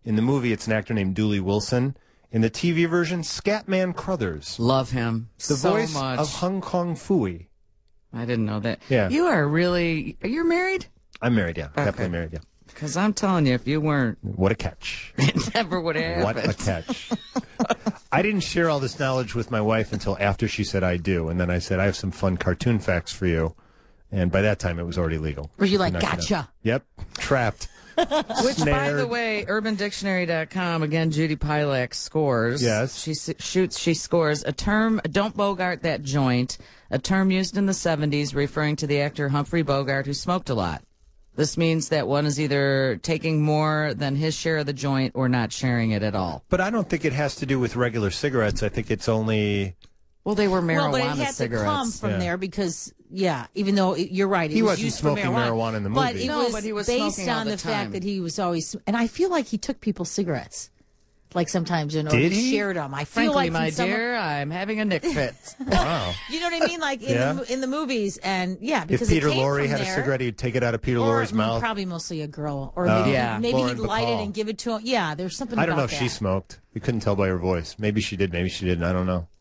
[SPEAKER 2] In the movie, it's an actor named Dooley Wilson. In the TV version, Scatman Crothers.
[SPEAKER 1] Love him
[SPEAKER 2] The
[SPEAKER 1] so
[SPEAKER 2] voice
[SPEAKER 1] much.
[SPEAKER 2] of Hong Kong Fooey.
[SPEAKER 1] I didn't know that.
[SPEAKER 2] Yeah.
[SPEAKER 1] You are really... You're married?
[SPEAKER 2] I'm married, yeah.
[SPEAKER 1] Okay.
[SPEAKER 2] Definitely married, yeah.
[SPEAKER 1] Because I'm telling you, if you weren't,
[SPEAKER 2] What a catch.
[SPEAKER 1] it never would have
[SPEAKER 2] What
[SPEAKER 1] happened.
[SPEAKER 2] a catch. I didn't share all this knowledge with my wife until after she said I do. And then I said, I have some fun cartoon facts for you. And by that time, it was already legal.
[SPEAKER 3] Were you like,
[SPEAKER 2] Knocked it out.
[SPEAKER 3] gotcha?
[SPEAKER 2] Yep. Trapped.
[SPEAKER 1] Which, by
[SPEAKER 2] Snared.
[SPEAKER 1] the way, UrbanDictionary.com, again, Judy Pilak scores.
[SPEAKER 2] Yes.
[SPEAKER 1] She scores a term, don't Bogart that joint, a term used in the 70s referring to the actor Humphrey Bogart who smoked a lot. This means that one is either taking more than his share of the joint or not sharing it at all.
[SPEAKER 2] But I don't think it has to do with regular cigarettes. I think it's only...
[SPEAKER 1] Well, they were marijuana
[SPEAKER 3] Well, but it had
[SPEAKER 1] cigarettes.
[SPEAKER 3] to come from
[SPEAKER 2] Yeah.
[SPEAKER 3] there because, even though you're right,
[SPEAKER 2] He
[SPEAKER 3] it was
[SPEAKER 2] wasn't
[SPEAKER 3] used
[SPEAKER 2] smoking
[SPEAKER 3] for
[SPEAKER 2] marijuana in the
[SPEAKER 3] But
[SPEAKER 2] movie.
[SPEAKER 3] it
[SPEAKER 1] No,
[SPEAKER 3] was,
[SPEAKER 1] but he was
[SPEAKER 3] based
[SPEAKER 1] smoking all
[SPEAKER 3] on
[SPEAKER 1] the
[SPEAKER 3] the fact
[SPEAKER 1] time.
[SPEAKER 3] that he was always, and I feel like he took people's cigarettes, like sometimes, or
[SPEAKER 2] Did he?
[SPEAKER 3] shared them. I feel
[SPEAKER 1] Frankly,
[SPEAKER 3] like
[SPEAKER 1] my
[SPEAKER 3] in some of-
[SPEAKER 1] dear, I'm having a Nick fit.
[SPEAKER 2] Wow.
[SPEAKER 3] you know what I mean, like in
[SPEAKER 2] Yeah.
[SPEAKER 3] in the movies, and
[SPEAKER 2] If
[SPEAKER 3] because
[SPEAKER 2] Peter
[SPEAKER 3] it came
[SPEAKER 2] Lorre
[SPEAKER 3] from
[SPEAKER 2] had a
[SPEAKER 3] there,
[SPEAKER 2] cigarette, he'd take it out of Peter
[SPEAKER 3] or
[SPEAKER 2] Lorre's mouth.
[SPEAKER 3] probably mostly a girl, or
[SPEAKER 2] Oh.
[SPEAKER 3] maybe,
[SPEAKER 1] Yeah.
[SPEAKER 3] maybe
[SPEAKER 2] Lauren
[SPEAKER 3] he'd light it
[SPEAKER 2] Bacall.
[SPEAKER 3] and give it to him. Yeah, there's something.
[SPEAKER 2] I don't know
[SPEAKER 3] about
[SPEAKER 2] if she
[SPEAKER 3] that.
[SPEAKER 2] smoked. We couldn't tell by her voice. Maybe she did, maybe she didn't. I don't know.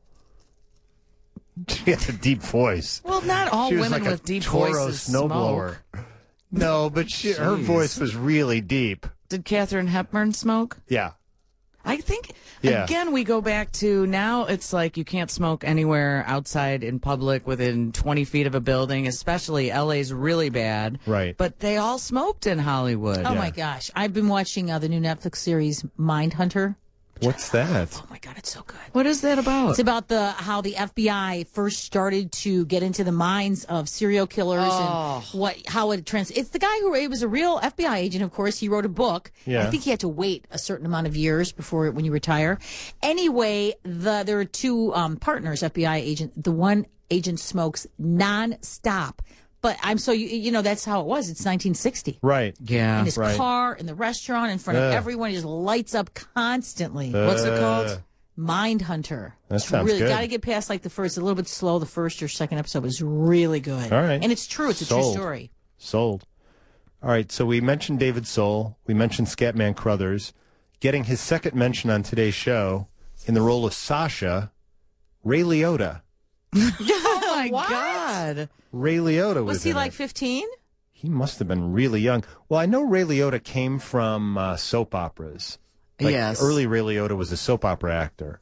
[SPEAKER 2] She has a deep voice.
[SPEAKER 1] Well, not all
[SPEAKER 2] She was
[SPEAKER 1] women
[SPEAKER 2] like
[SPEAKER 1] with
[SPEAKER 2] a
[SPEAKER 1] deep
[SPEAKER 2] Toro
[SPEAKER 1] voices
[SPEAKER 2] snowblower.
[SPEAKER 1] smoke.
[SPEAKER 2] No, but her
[SPEAKER 1] Jeez.
[SPEAKER 2] voice was really deep.
[SPEAKER 1] Did Katharine Hepburn smoke?
[SPEAKER 2] Yeah.
[SPEAKER 1] I think,
[SPEAKER 2] Yeah.
[SPEAKER 1] again, we go back to now it's like you can't smoke anywhere outside in public within 20 feet of a building, especially LA's really bad.
[SPEAKER 2] Right.
[SPEAKER 1] But they all smoked in Hollywood.
[SPEAKER 3] Oh
[SPEAKER 2] Yeah.
[SPEAKER 3] my gosh, I've been watching the new Netflix series Mindhunter.
[SPEAKER 2] What's that?
[SPEAKER 3] Oh my god, it's so good.
[SPEAKER 1] What is that about?
[SPEAKER 3] It's about how the FBI first started to get into the minds of serial killers and how it It's the guy who he was a real FBI agent, of course. He wrote a book.
[SPEAKER 2] Yeah.
[SPEAKER 3] I think he had to wait a certain amount of years before when you retire. Anyway, there are two partners, FBI agent. The one agent smokes nonstop. But that's how it was. It's 1960.
[SPEAKER 2] Right.
[SPEAKER 1] yeah.
[SPEAKER 3] In his
[SPEAKER 2] Right.
[SPEAKER 3] car, in the restaurant, in front of
[SPEAKER 2] Ugh.
[SPEAKER 3] everyone. He just lights up constantly.
[SPEAKER 1] What's it called?
[SPEAKER 3] Mindhunter.
[SPEAKER 2] That
[SPEAKER 3] It's
[SPEAKER 2] sounds
[SPEAKER 3] really
[SPEAKER 2] good.
[SPEAKER 3] got to get past like the first, a little bit slow. The first or second episode was really good.
[SPEAKER 2] All right.
[SPEAKER 3] And it's true. It's a true
[SPEAKER 2] Sold.
[SPEAKER 3] story.
[SPEAKER 2] Sold. All right, so we mentioned David Soul. We mentioned Scatman Crothers. Getting his second mention on today's show in the role of Sasha, Ray Liotta.
[SPEAKER 1] Oh, my
[SPEAKER 3] What?
[SPEAKER 1] God.
[SPEAKER 2] Ray Liotta was
[SPEAKER 3] Was he
[SPEAKER 2] in
[SPEAKER 3] like
[SPEAKER 2] it.
[SPEAKER 3] 15?
[SPEAKER 2] He must have been really young. Well, I know Ray Liotta came from soap operas. Like,
[SPEAKER 1] Yes.
[SPEAKER 2] Early Ray Liotta was a soap opera actor.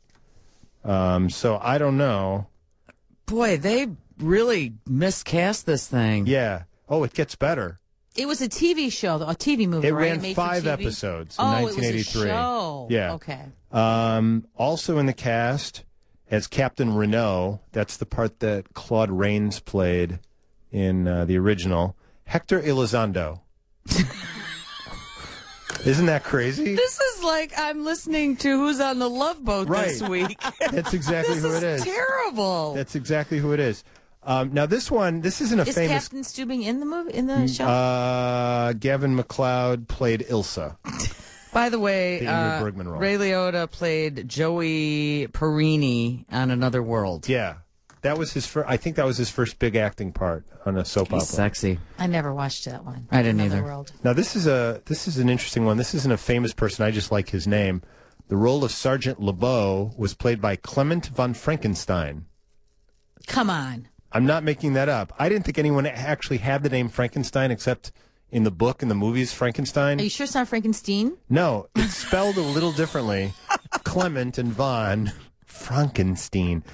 [SPEAKER 2] So I don't know.
[SPEAKER 1] Boy, they really miscast this thing.
[SPEAKER 2] Yeah. Oh, it gets better.
[SPEAKER 3] It was a TV show, though, a TV movie,
[SPEAKER 2] It
[SPEAKER 3] right?
[SPEAKER 2] ran
[SPEAKER 3] Made for
[SPEAKER 2] 5
[SPEAKER 3] TV?
[SPEAKER 2] episodes in
[SPEAKER 3] Oh,
[SPEAKER 2] 1983.
[SPEAKER 3] it was a show.
[SPEAKER 2] Yeah.
[SPEAKER 3] Okay.
[SPEAKER 2] Also in the cast as Captain Renault, that's the part that Claude Rains played in the original, Hector Elizondo. Isn't that crazy?
[SPEAKER 1] This is like I'm listening to Who's on the Love Boat this
[SPEAKER 2] Right.
[SPEAKER 1] week.
[SPEAKER 2] That's exactly
[SPEAKER 1] This
[SPEAKER 2] who it
[SPEAKER 1] is
[SPEAKER 2] is.
[SPEAKER 1] terrible.
[SPEAKER 2] That's exactly who it is. Now this isn't a
[SPEAKER 3] Is
[SPEAKER 2] famous.
[SPEAKER 3] Captain Steubing in the movie, in the show?
[SPEAKER 2] Gavin McLeod played Ilsa.
[SPEAKER 1] By the way,
[SPEAKER 2] The Ingrid Bergman role.
[SPEAKER 1] Ray Liotta played Joey Perini on Another World.
[SPEAKER 2] Yeah, that was his first. I think that was his first big acting part on a soap
[SPEAKER 1] He's
[SPEAKER 2] opera.
[SPEAKER 1] sexy.
[SPEAKER 3] I never watched that one.
[SPEAKER 1] I didn't
[SPEAKER 3] Another
[SPEAKER 1] either.
[SPEAKER 3] World.
[SPEAKER 2] Now this is an interesting one. This isn't a famous person. I just like his name. The role of Sergeant LeBeau was played by Clement von Frankenstein.
[SPEAKER 3] Come on.
[SPEAKER 2] I'm not making that up. I didn't think anyone actually had the name Frankenstein except in the book and the movies Frankenstein.
[SPEAKER 3] Are you sure it's not Frankenstein?
[SPEAKER 2] No, it's spelled a little differently. Clement and von Frankenstein.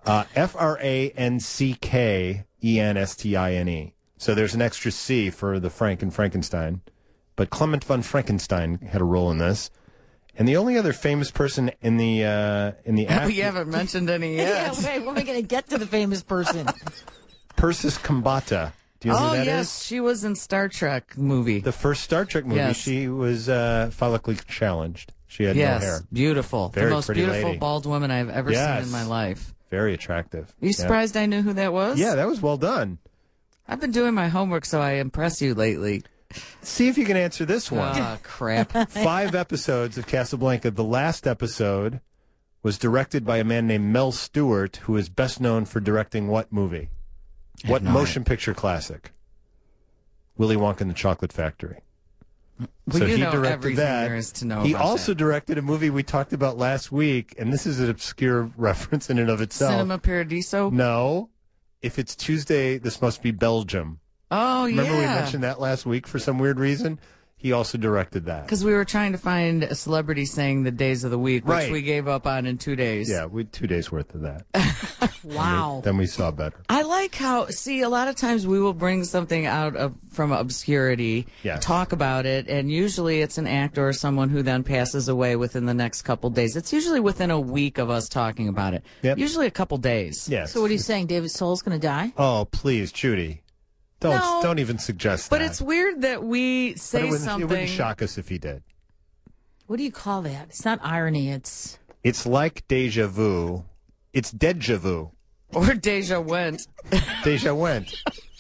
[SPEAKER 2] Frankenstine. So there's an extra C for the Frank and Frankenstein. But Clement von Frankenstein had a role in this. And the only other famous person in the act,
[SPEAKER 1] We haven't mentioned any yet.
[SPEAKER 3] Yeah, wait, when are we going to get to the famous person?
[SPEAKER 2] Persis Kambata. Do you know
[SPEAKER 1] Oh,
[SPEAKER 2] who that is?
[SPEAKER 1] yes. She was in Star Trek movie.
[SPEAKER 2] The first Star Trek movie,
[SPEAKER 1] Yes.
[SPEAKER 2] she was follically challenged. She had no
[SPEAKER 1] yes.
[SPEAKER 2] hair.
[SPEAKER 1] Beautiful.
[SPEAKER 2] Very
[SPEAKER 1] the most
[SPEAKER 2] pretty
[SPEAKER 1] beautiful
[SPEAKER 2] lady.
[SPEAKER 1] bald woman I've ever
[SPEAKER 2] Yes.
[SPEAKER 1] seen in my life.
[SPEAKER 2] Very attractive.
[SPEAKER 1] Are you surprised I knew who that was?
[SPEAKER 2] Yeah, that was well done.
[SPEAKER 1] I've been doing my homework so I impress you lately.
[SPEAKER 2] See if you can answer this one.
[SPEAKER 1] Oh, crap.
[SPEAKER 2] 5 episodes of Casablanca. The last episode was directed by a man named Mel Stewart, who is best known for directing what movie? What
[SPEAKER 1] no
[SPEAKER 2] motion picture classic? Willy Wonka and the Chocolate Factory.
[SPEAKER 1] Well,
[SPEAKER 2] So
[SPEAKER 1] you
[SPEAKER 2] he
[SPEAKER 1] know
[SPEAKER 2] directed
[SPEAKER 1] everything
[SPEAKER 2] that.
[SPEAKER 1] there is to know
[SPEAKER 2] He
[SPEAKER 1] about
[SPEAKER 2] also
[SPEAKER 1] that.
[SPEAKER 2] directed a movie we talked about last week, and this is an obscure reference in and of itself.
[SPEAKER 1] Cinema Paradiso.
[SPEAKER 2] No. If it's Tuesday, this must be Belgium.
[SPEAKER 1] Oh,
[SPEAKER 2] Remember we
[SPEAKER 1] yeah.
[SPEAKER 2] mentioned that last week for some weird reason? He also directed that.
[SPEAKER 1] Because we were trying to find a celebrity saying the days of the week, which
[SPEAKER 2] Right.
[SPEAKER 1] we gave up on in 2 days.
[SPEAKER 2] Yeah, we 2 days worth of that.
[SPEAKER 3] Wow.
[SPEAKER 2] Then we saw better.
[SPEAKER 1] I like how, see, a lot of times we will bring something out of from obscurity,
[SPEAKER 2] Yes.
[SPEAKER 1] talk about it, and usually it's an actor or someone who then passes away within the next couple days. It's usually within a week of us talking about it.
[SPEAKER 2] Yep.
[SPEAKER 1] Usually a couple days.
[SPEAKER 2] Yes.
[SPEAKER 3] So what are you saying? David Soul's going to die?
[SPEAKER 2] Oh, please, Judy.
[SPEAKER 1] No.
[SPEAKER 2] Don't even suggest
[SPEAKER 1] But
[SPEAKER 2] that.
[SPEAKER 1] it's weird that we
[SPEAKER 2] But
[SPEAKER 1] say
[SPEAKER 2] it wouldn't
[SPEAKER 1] something.
[SPEAKER 2] shock us if he did.
[SPEAKER 3] What do you call that? It's not irony. It's
[SPEAKER 2] It's like deja vu. It's deja vu.
[SPEAKER 1] Or Deja went.
[SPEAKER 2] Deja went.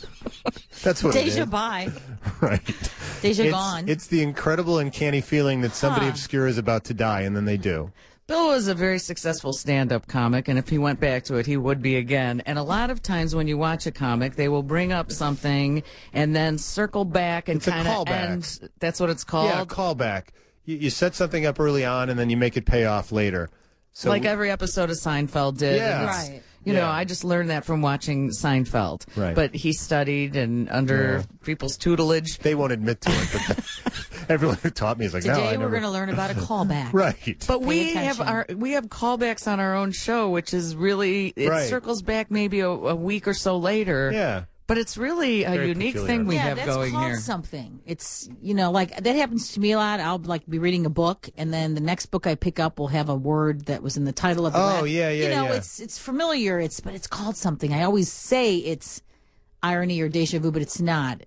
[SPEAKER 2] That's what
[SPEAKER 3] deja
[SPEAKER 2] it is.
[SPEAKER 3] bye.
[SPEAKER 2] Right.
[SPEAKER 3] Deja gone.
[SPEAKER 2] It's the incredible, uncanny feeling that somebody
[SPEAKER 3] Huh.
[SPEAKER 2] obscure is about to die, and then they do.
[SPEAKER 1] Bill was a very successful stand-up comic, and if he went back to it, he would be again. And a lot of times when you watch a comic, they will bring up something and then circle back and
[SPEAKER 2] It's a
[SPEAKER 1] kind of
[SPEAKER 2] callback.
[SPEAKER 1] end. That's what it's called.
[SPEAKER 2] Yeah, callback. You set something up early on, and then you make it pay off later. So
[SPEAKER 1] like every episode of Seinfeld did.
[SPEAKER 2] Yeah.
[SPEAKER 1] And it's-
[SPEAKER 3] Right.
[SPEAKER 1] You know,
[SPEAKER 2] Yeah.
[SPEAKER 1] I just learned that from watching Seinfeld.
[SPEAKER 2] Right.
[SPEAKER 1] But he studied and under people's tutelage.
[SPEAKER 2] they won't admit to it, but everyone who taught me is like, no, I
[SPEAKER 3] Today
[SPEAKER 2] never.
[SPEAKER 3] we're going to learn about a callback.
[SPEAKER 2] Right.
[SPEAKER 1] But
[SPEAKER 3] Pay
[SPEAKER 1] we have
[SPEAKER 3] attention.
[SPEAKER 1] we have callbacks on our own show, which is really it
[SPEAKER 2] Right.
[SPEAKER 1] circles back maybe a week or so later.
[SPEAKER 2] Yeah.
[SPEAKER 1] But it's really a
[SPEAKER 2] Very
[SPEAKER 1] unique
[SPEAKER 2] peculiar.
[SPEAKER 1] thing we
[SPEAKER 3] Yeah,
[SPEAKER 1] have
[SPEAKER 3] that's
[SPEAKER 1] going
[SPEAKER 3] called
[SPEAKER 1] here.
[SPEAKER 3] something. It's, like that happens to me a lot. I'll like be reading a book and then the next book I pick up will have a word that was in the title of the
[SPEAKER 2] Oh,
[SPEAKER 3] last.
[SPEAKER 2] yeah, yeah, yeah.
[SPEAKER 3] It's familiar. But it's called something. I always say it's irony or deja vu, but it's not.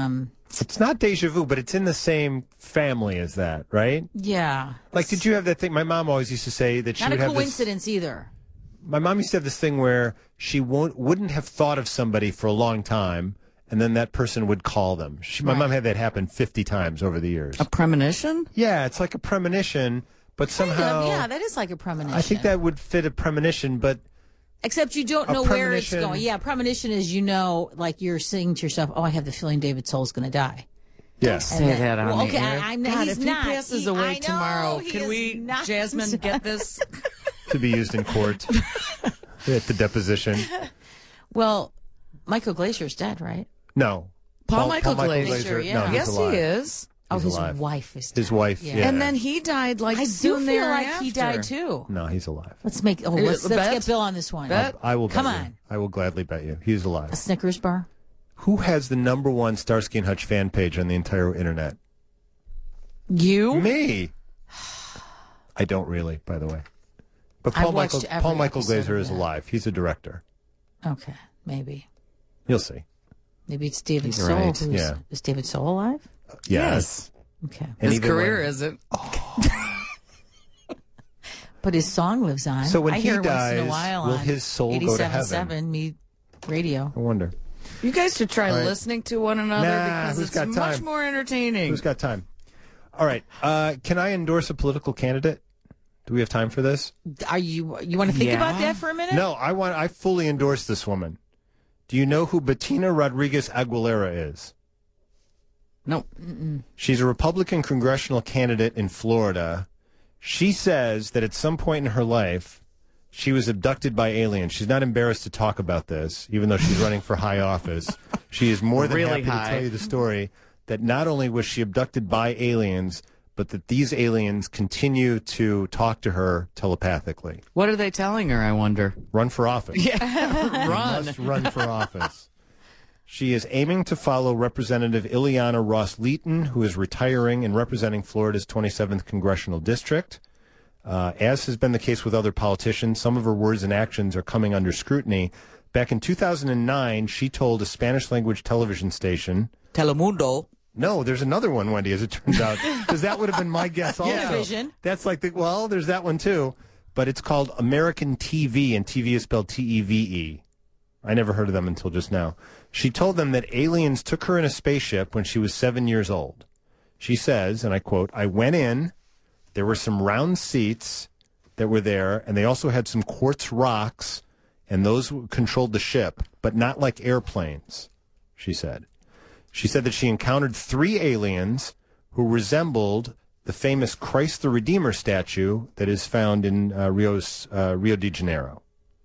[SPEAKER 2] It's not deja vu, but it's in the same family as that, right?
[SPEAKER 3] Yeah.
[SPEAKER 2] Like, did you have that thing? My mom always used to say that she
[SPEAKER 3] Not
[SPEAKER 2] would
[SPEAKER 3] a
[SPEAKER 2] have this.
[SPEAKER 3] coincidence either.
[SPEAKER 2] My mom used to have this thing where she wouldn't have thought of somebody for a long time, and then that person would call them. My mom had that happen 50 times over the years.
[SPEAKER 1] A premonition?
[SPEAKER 2] Yeah, it's like a premonition, but somehow
[SPEAKER 3] Yeah, that is like a premonition.
[SPEAKER 2] I think that would fit a premonition, but
[SPEAKER 3] Except you don't
[SPEAKER 2] A
[SPEAKER 3] know where it's
[SPEAKER 2] premonition-
[SPEAKER 3] going. Yeah, premonition is like you're saying to yourself, "Oh, I have the feeling David Soul's going to die."
[SPEAKER 2] yeah.
[SPEAKER 1] Say that on
[SPEAKER 3] Well,
[SPEAKER 1] the
[SPEAKER 3] okay,
[SPEAKER 1] air.
[SPEAKER 3] I'm
[SPEAKER 1] God,
[SPEAKER 3] he's
[SPEAKER 1] if
[SPEAKER 3] not.
[SPEAKER 1] he passes
[SPEAKER 3] He-
[SPEAKER 1] away
[SPEAKER 3] I know,
[SPEAKER 1] tomorrow,
[SPEAKER 3] he
[SPEAKER 1] can
[SPEAKER 3] is
[SPEAKER 1] we,
[SPEAKER 3] not.
[SPEAKER 1] Jasmine, get this?
[SPEAKER 2] To be used in court at the deposition.
[SPEAKER 3] Well, Michael Glacier's dead, right?
[SPEAKER 2] No.
[SPEAKER 1] Paul Michael Glaser,
[SPEAKER 3] yeah.
[SPEAKER 2] No, he's
[SPEAKER 1] Yes,
[SPEAKER 2] alive.
[SPEAKER 1] he is.
[SPEAKER 3] Oh,
[SPEAKER 2] He's
[SPEAKER 3] his
[SPEAKER 2] alive.
[SPEAKER 3] wife is dead.
[SPEAKER 2] His wife, yeah.
[SPEAKER 1] And then he died like
[SPEAKER 3] I do
[SPEAKER 1] soon
[SPEAKER 3] feel
[SPEAKER 1] thereafter.
[SPEAKER 3] like he died too.
[SPEAKER 2] No, he's alive.
[SPEAKER 3] Let's let's
[SPEAKER 1] bet?
[SPEAKER 3] get Bill on this one.
[SPEAKER 1] Bet?
[SPEAKER 2] I will.
[SPEAKER 3] Come
[SPEAKER 2] bet you.
[SPEAKER 3] on.
[SPEAKER 2] I will gladly bet you he's alive.
[SPEAKER 3] A Snickers bar.
[SPEAKER 2] Who has the #1 Starsky and Hutch fan page on the entire internet?
[SPEAKER 1] You?
[SPEAKER 2] Me. I don't really, by the way. But
[SPEAKER 3] I've
[SPEAKER 2] Paul
[SPEAKER 3] watched
[SPEAKER 2] Michael
[SPEAKER 3] every
[SPEAKER 2] Paul Michael
[SPEAKER 3] episode
[SPEAKER 2] Glaser
[SPEAKER 3] of
[SPEAKER 2] is
[SPEAKER 3] that.
[SPEAKER 2] alive. He's a director.
[SPEAKER 3] Okay, maybe.
[SPEAKER 2] You'll see.
[SPEAKER 3] Maybe it's David
[SPEAKER 1] He's
[SPEAKER 3] Soul.
[SPEAKER 1] right,
[SPEAKER 2] yeah.
[SPEAKER 3] Is David Soul alive?
[SPEAKER 2] Yes.
[SPEAKER 3] Okay.
[SPEAKER 2] And
[SPEAKER 1] His
[SPEAKER 2] even
[SPEAKER 1] career
[SPEAKER 2] when-
[SPEAKER 1] isn't.
[SPEAKER 3] But his song lives on.
[SPEAKER 2] So when
[SPEAKER 3] I
[SPEAKER 2] he
[SPEAKER 3] hear it once in
[SPEAKER 2] dies,
[SPEAKER 3] a while
[SPEAKER 2] will
[SPEAKER 3] on
[SPEAKER 2] his soul go to heaven?
[SPEAKER 3] 87.7 Me Radio.
[SPEAKER 2] I wonder.
[SPEAKER 1] You guys should try
[SPEAKER 2] All right.
[SPEAKER 1] listening to one another
[SPEAKER 2] Nah,
[SPEAKER 1] because
[SPEAKER 2] who's
[SPEAKER 1] it's
[SPEAKER 2] got
[SPEAKER 1] much
[SPEAKER 2] time?
[SPEAKER 1] more entertaining.
[SPEAKER 2] Who's got time? All right. Can I endorse a political candidate? Do we have time for this?
[SPEAKER 3] Are you want to think
[SPEAKER 1] Yeah.
[SPEAKER 3] about that for a minute?
[SPEAKER 2] No, I fully endorse this woman. Do you know who Bettina Rodriguez Aguilera is?
[SPEAKER 1] No.
[SPEAKER 2] She's a Republican congressional candidate in Florida. She says that at some point in her life, she was abducted by aliens. She's not embarrassed to talk about this, even though she's running for high office. She is more than
[SPEAKER 1] Really
[SPEAKER 2] happy
[SPEAKER 1] high.
[SPEAKER 2] to tell you the story that not only was she abducted by aliens, but that these aliens continue to talk to her telepathically.
[SPEAKER 1] What are they telling her, I wonder?
[SPEAKER 2] Run for office.
[SPEAKER 1] Yeah, run.
[SPEAKER 2] Must run for office. She is aiming to follow Representative Ileana Ross-Leeton, who is retiring and representing Florida's 27th congressional district. As has been the case with other politicians, some of her words and actions are coming under scrutiny. Back in 2009, she told a Spanish-language television station,
[SPEAKER 1] Telemundo.
[SPEAKER 2] no, there's another one, Wendy, as it turns out, because that would have been my guess also.
[SPEAKER 3] Univision.
[SPEAKER 2] That's like there's that one too, but it's called American TV, and TV is spelled T-E-V-E. I never heard of them until just now. She told them that aliens took her in a spaceship when she was 7 years old. She says, and I quote, "I went in, there were some round seats that were there, and they also had some quartz rocks, and those controlled the ship, but not like airplanes," she said. She said that she encountered 3 aliens who resembled the famous Christ the Redeemer statue that is found in Rio de Janeiro.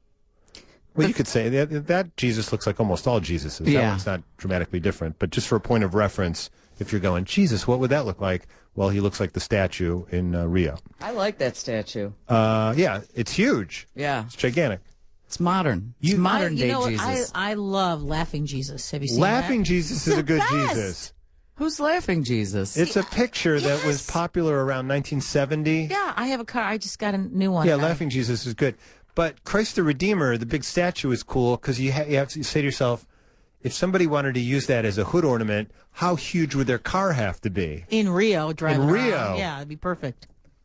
[SPEAKER 2] Well, you could say that Jesus looks like almost all Jesuses. That one's not dramatically different. But just for a point of reference, if you're going, Jesus, what would that look like? Well, he looks like the statue in Rio.
[SPEAKER 1] I like that statue.
[SPEAKER 2] Yeah, it's huge.
[SPEAKER 1] Yeah.
[SPEAKER 2] It's gigantic.
[SPEAKER 1] It's modern. It's modern day Jesus.
[SPEAKER 3] I love Laughing Jesus. Have you seen
[SPEAKER 2] Laughing
[SPEAKER 3] that?
[SPEAKER 2] Jesus is a good Jesus.
[SPEAKER 1] Who's Laughing Jesus?
[SPEAKER 2] It's a picture that was popular around 1970.
[SPEAKER 3] Yeah, I have a car. I just got a new one.
[SPEAKER 2] Yeah, Laughing Jesus is good. But Christ the Redeemer, the big statue, is cool because you have to say to yourself, if somebody wanted to use that as a hood ornament, how huge would their car have to be?
[SPEAKER 3] In Rio, driving around.
[SPEAKER 2] Rio.
[SPEAKER 3] Yeah, it'd be perfect.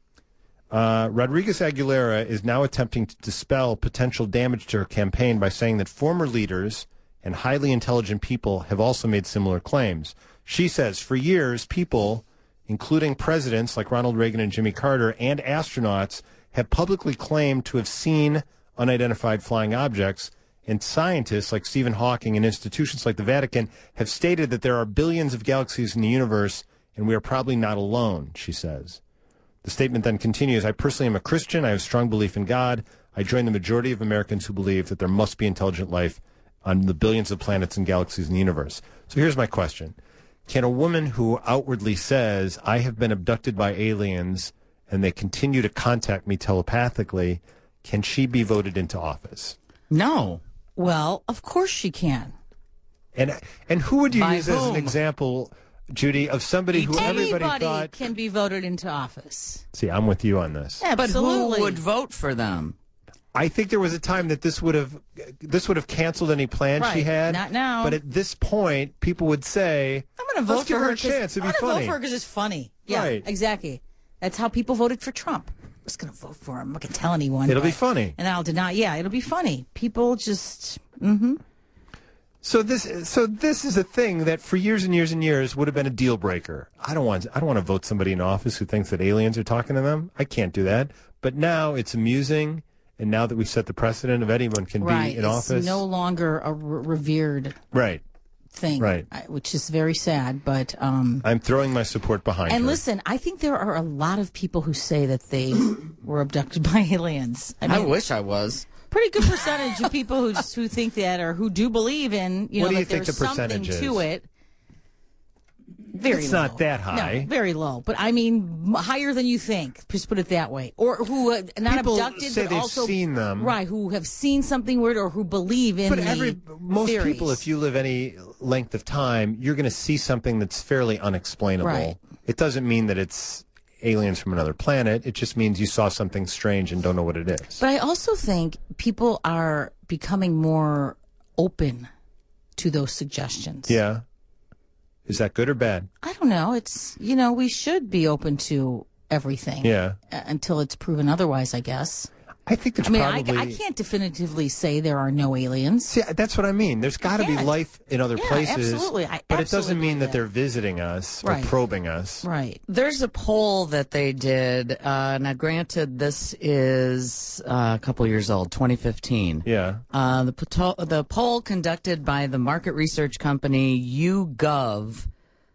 [SPEAKER 2] Rodriguez Aguilera is now attempting to dispel potential damage to her campaign by saying that former leaders and highly intelligent people have also made similar claims. She says, for years, people, including presidents like Ronald Reagan and Jimmy Carter, and astronauts, have publicly claimed to have seen unidentified flying objects, and scientists like Stephen Hawking and institutions like the Vatican have stated that there are billions of galaxies in the universe, and we are probably not alone, she says. The statement then continues, I personally am a Christian. I have strong belief in God. I join the majority of Americans who believe that there must be intelligent life on the billions of planets and galaxies in the universe. So here's my question. Can a woman who outwardly says, I have been abducted by aliens and they continue to contact me telepathically, can she be voted into office?
[SPEAKER 1] No.
[SPEAKER 3] Well, of course she can.
[SPEAKER 2] And who would you
[SPEAKER 1] By
[SPEAKER 2] use as an
[SPEAKER 1] whom?
[SPEAKER 2] example, Judy, of somebody who everybody
[SPEAKER 3] Anybody
[SPEAKER 2] thought...
[SPEAKER 3] can be voted into office.
[SPEAKER 2] See, I'm with you on this.
[SPEAKER 1] But
[SPEAKER 3] Absolutely.
[SPEAKER 1] who would vote for them?
[SPEAKER 2] I think there was a time that this would have canceled any plans she
[SPEAKER 3] Right.
[SPEAKER 2] had.
[SPEAKER 3] Not now.
[SPEAKER 2] But at this point, people would say,
[SPEAKER 3] I'm going to vote
[SPEAKER 2] let's give
[SPEAKER 3] for
[SPEAKER 2] her
[SPEAKER 3] her
[SPEAKER 2] a chance. It'd be
[SPEAKER 3] I'm going to
[SPEAKER 2] funny.
[SPEAKER 3] vote for her because it's funny. Yeah,
[SPEAKER 2] Right.
[SPEAKER 3] exactly. That's how people voted for Trump. I'm just going to vote for him. I'm not going to tell anyone.
[SPEAKER 2] It'll be
[SPEAKER 3] but-
[SPEAKER 2] funny.
[SPEAKER 3] And I'll deny. Yeah, it'll be funny. People just.
[SPEAKER 2] So this is a thing that for years and years and years would have been a deal breaker. I don't want to vote somebody in office who thinks that aliens are talking to them. I can't do that. But now it's amusing, and now that we've set the precedent of anyone can
[SPEAKER 3] Right.
[SPEAKER 2] be in
[SPEAKER 3] it's
[SPEAKER 2] office.
[SPEAKER 3] no longer a revered
[SPEAKER 2] Right.
[SPEAKER 3] thing.
[SPEAKER 2] Right.
[SPEAKER 3] Which is very sad. But.
[SPEAKER 2] I'm throwing my support behind
[SPEAKER 3] And
[SPEAKER 2] her.
[SPEAKER 3] listen, I think there are a lot of people who say that they were abducted by aliens. I
[SPEAKER 1] I
[SPEAKER 3] mean,
[SPEAKER 1] wish I was.
[SPEAKER 3] pretty good percentage of people who think that or who do believe in,
[SPEAKER 2] What do you
[SPEAKER 3] that
[SPEAKER 2] think
[SPEAKER 3] there's
[SPEAKER 2] the
[SPEAKER 3] something
[SPEAKER 2] percentage
[SPEAKER 3] to
[SPEAKER 2] is?
[SPEAKER 3] it. Very
[SPEAKER 2] It's
[SPEAKER 3] low.
[SPEAKER 2] not that high.
[SPEAKER 3] No, very low. But I mean, higher than you think. Just put it that way. Or who not
[SPEAKER 2] People
[SPEAKER 3] abducted,
[SPEAKER 2] say
[SPEAKER 3] but
[SPEAKER 2] they've
[SPEAKER 3] also
[SPEAKER 2] seen them.
[SPEAKER 3] right? Who have seen something weird or who believe in.
[SPEAKER 2] But
[SPEAKER 3] the
[SPEAKER 2] most
[SPEAKER 3] theories.
[SPEAKER 2] people, if you live any length of time, you're going to see something that's fairly unexplainable.
[SPEAKER 3] Right.
[SPEAKER 2] It doesn't mean that it's aliens from another planet. It just means you saw something strange and don't know what it is.
[SPEAKER 3] But I also think people are becoming more open to those suggestions.
[SPEAKER 2] Yeah. Is that good or bad?
[SPEAKER 3] I don't know. It's, we should be open to everything.
[SPEAKER 2] Yeah.
[SPEAKER 3] Until it's proven otherwise, I guess.
[SPEAKER 2] I think there's
[SPEAKER 3] I mean,
[SPEAKER 2] probably...
[SPEAKER 3] I can't definitively say there are no aliens.
[SPEAKER 2] See, that's what I mean. There's got to be
[SPEAKER 3] can't.
[SPEAKER 2] life in other
[SPEAKER 3] Yeah,
[SPEAKER 2] places.
[SPEAKER 3] absolutely.
[SPEAKER 2] But it doesn't
[SPEAKER 3] absolutely
[SPEAKER 2] mean that
[SPEAKER 3] believe
[SPEAKER 2] they're visiting us
[SPEAKER 3] Right.
[SPEAKER 2] or probing us.
[SPEAKER 3] Right.
[SPEAKER 1] There's a poll that they did. Now, granted, this is a couple years old, 2015.
[SPEAKER 2] Yeah.
[SPEAKER 1] The poll conducted by the market research company YouGov.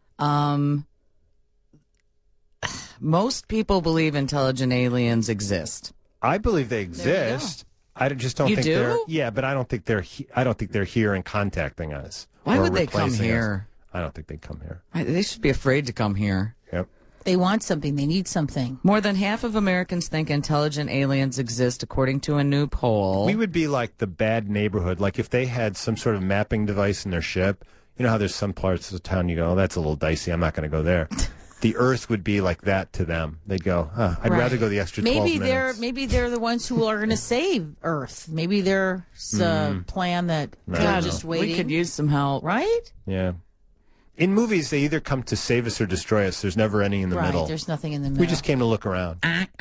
[SPEAKER 1] Most people believe intelligent aliens exist.
[SPEAKER 2] I believe they
[SPEAKER 3] you
[SPEAKER 2] exist. I just don't
[SPEAKER 1] You
[SPEAKER 2] think
[SPEAKER 1] do?
[SPEAKER 2] they're... Yeah, but I don't think they're here and contacting us.
[SPEAKER 1] Why
[SPEAKER 2] or
[SPEAKER 1] would they come
[SPEAKER 2] replacing us.
[SPEAKER 1] here?
[SPEAKER 2] I don't think they'd come here.
[SPEAKER 1] They should be afraid to come here.
[SPEAKER 2] Yep.
[SPEAKER 3] They want something. They need something.
[SPEAKER 1] More than half of Americans think intelligent aliens exist, according to a new poll.
[SPEAKER 2] We would be like the bad neighborhood. Like if they had some sort of mapping device in their ship, you know how there's some parts of town you go, oh, that's a little dicey. I'm not going to go there. The Earth would be like that to them. They'd go, I'd
[SPEAKER 3] Right.
[SPEAKER 2] rather go the extra 12 minutes.
[SPEAKER 3] Maybe they're the ones who are going to save Earth. Maybe there's a plan that they're
[SPEAKER 2] God,
[SPEAKER 3] just waiting.
[SPEAKER 1] We could use some help.
[SPEAKER 3] Right?
[SPEAKER 2] Yeah. In movies, they either come to save us or destroy us. There's never any in the
[SPEAKER 3] Right.
[SPEAKER 2] middle.
[SPEAKER 3] There's nothing in the middle.
[SPEAKER 2] We just came to look around.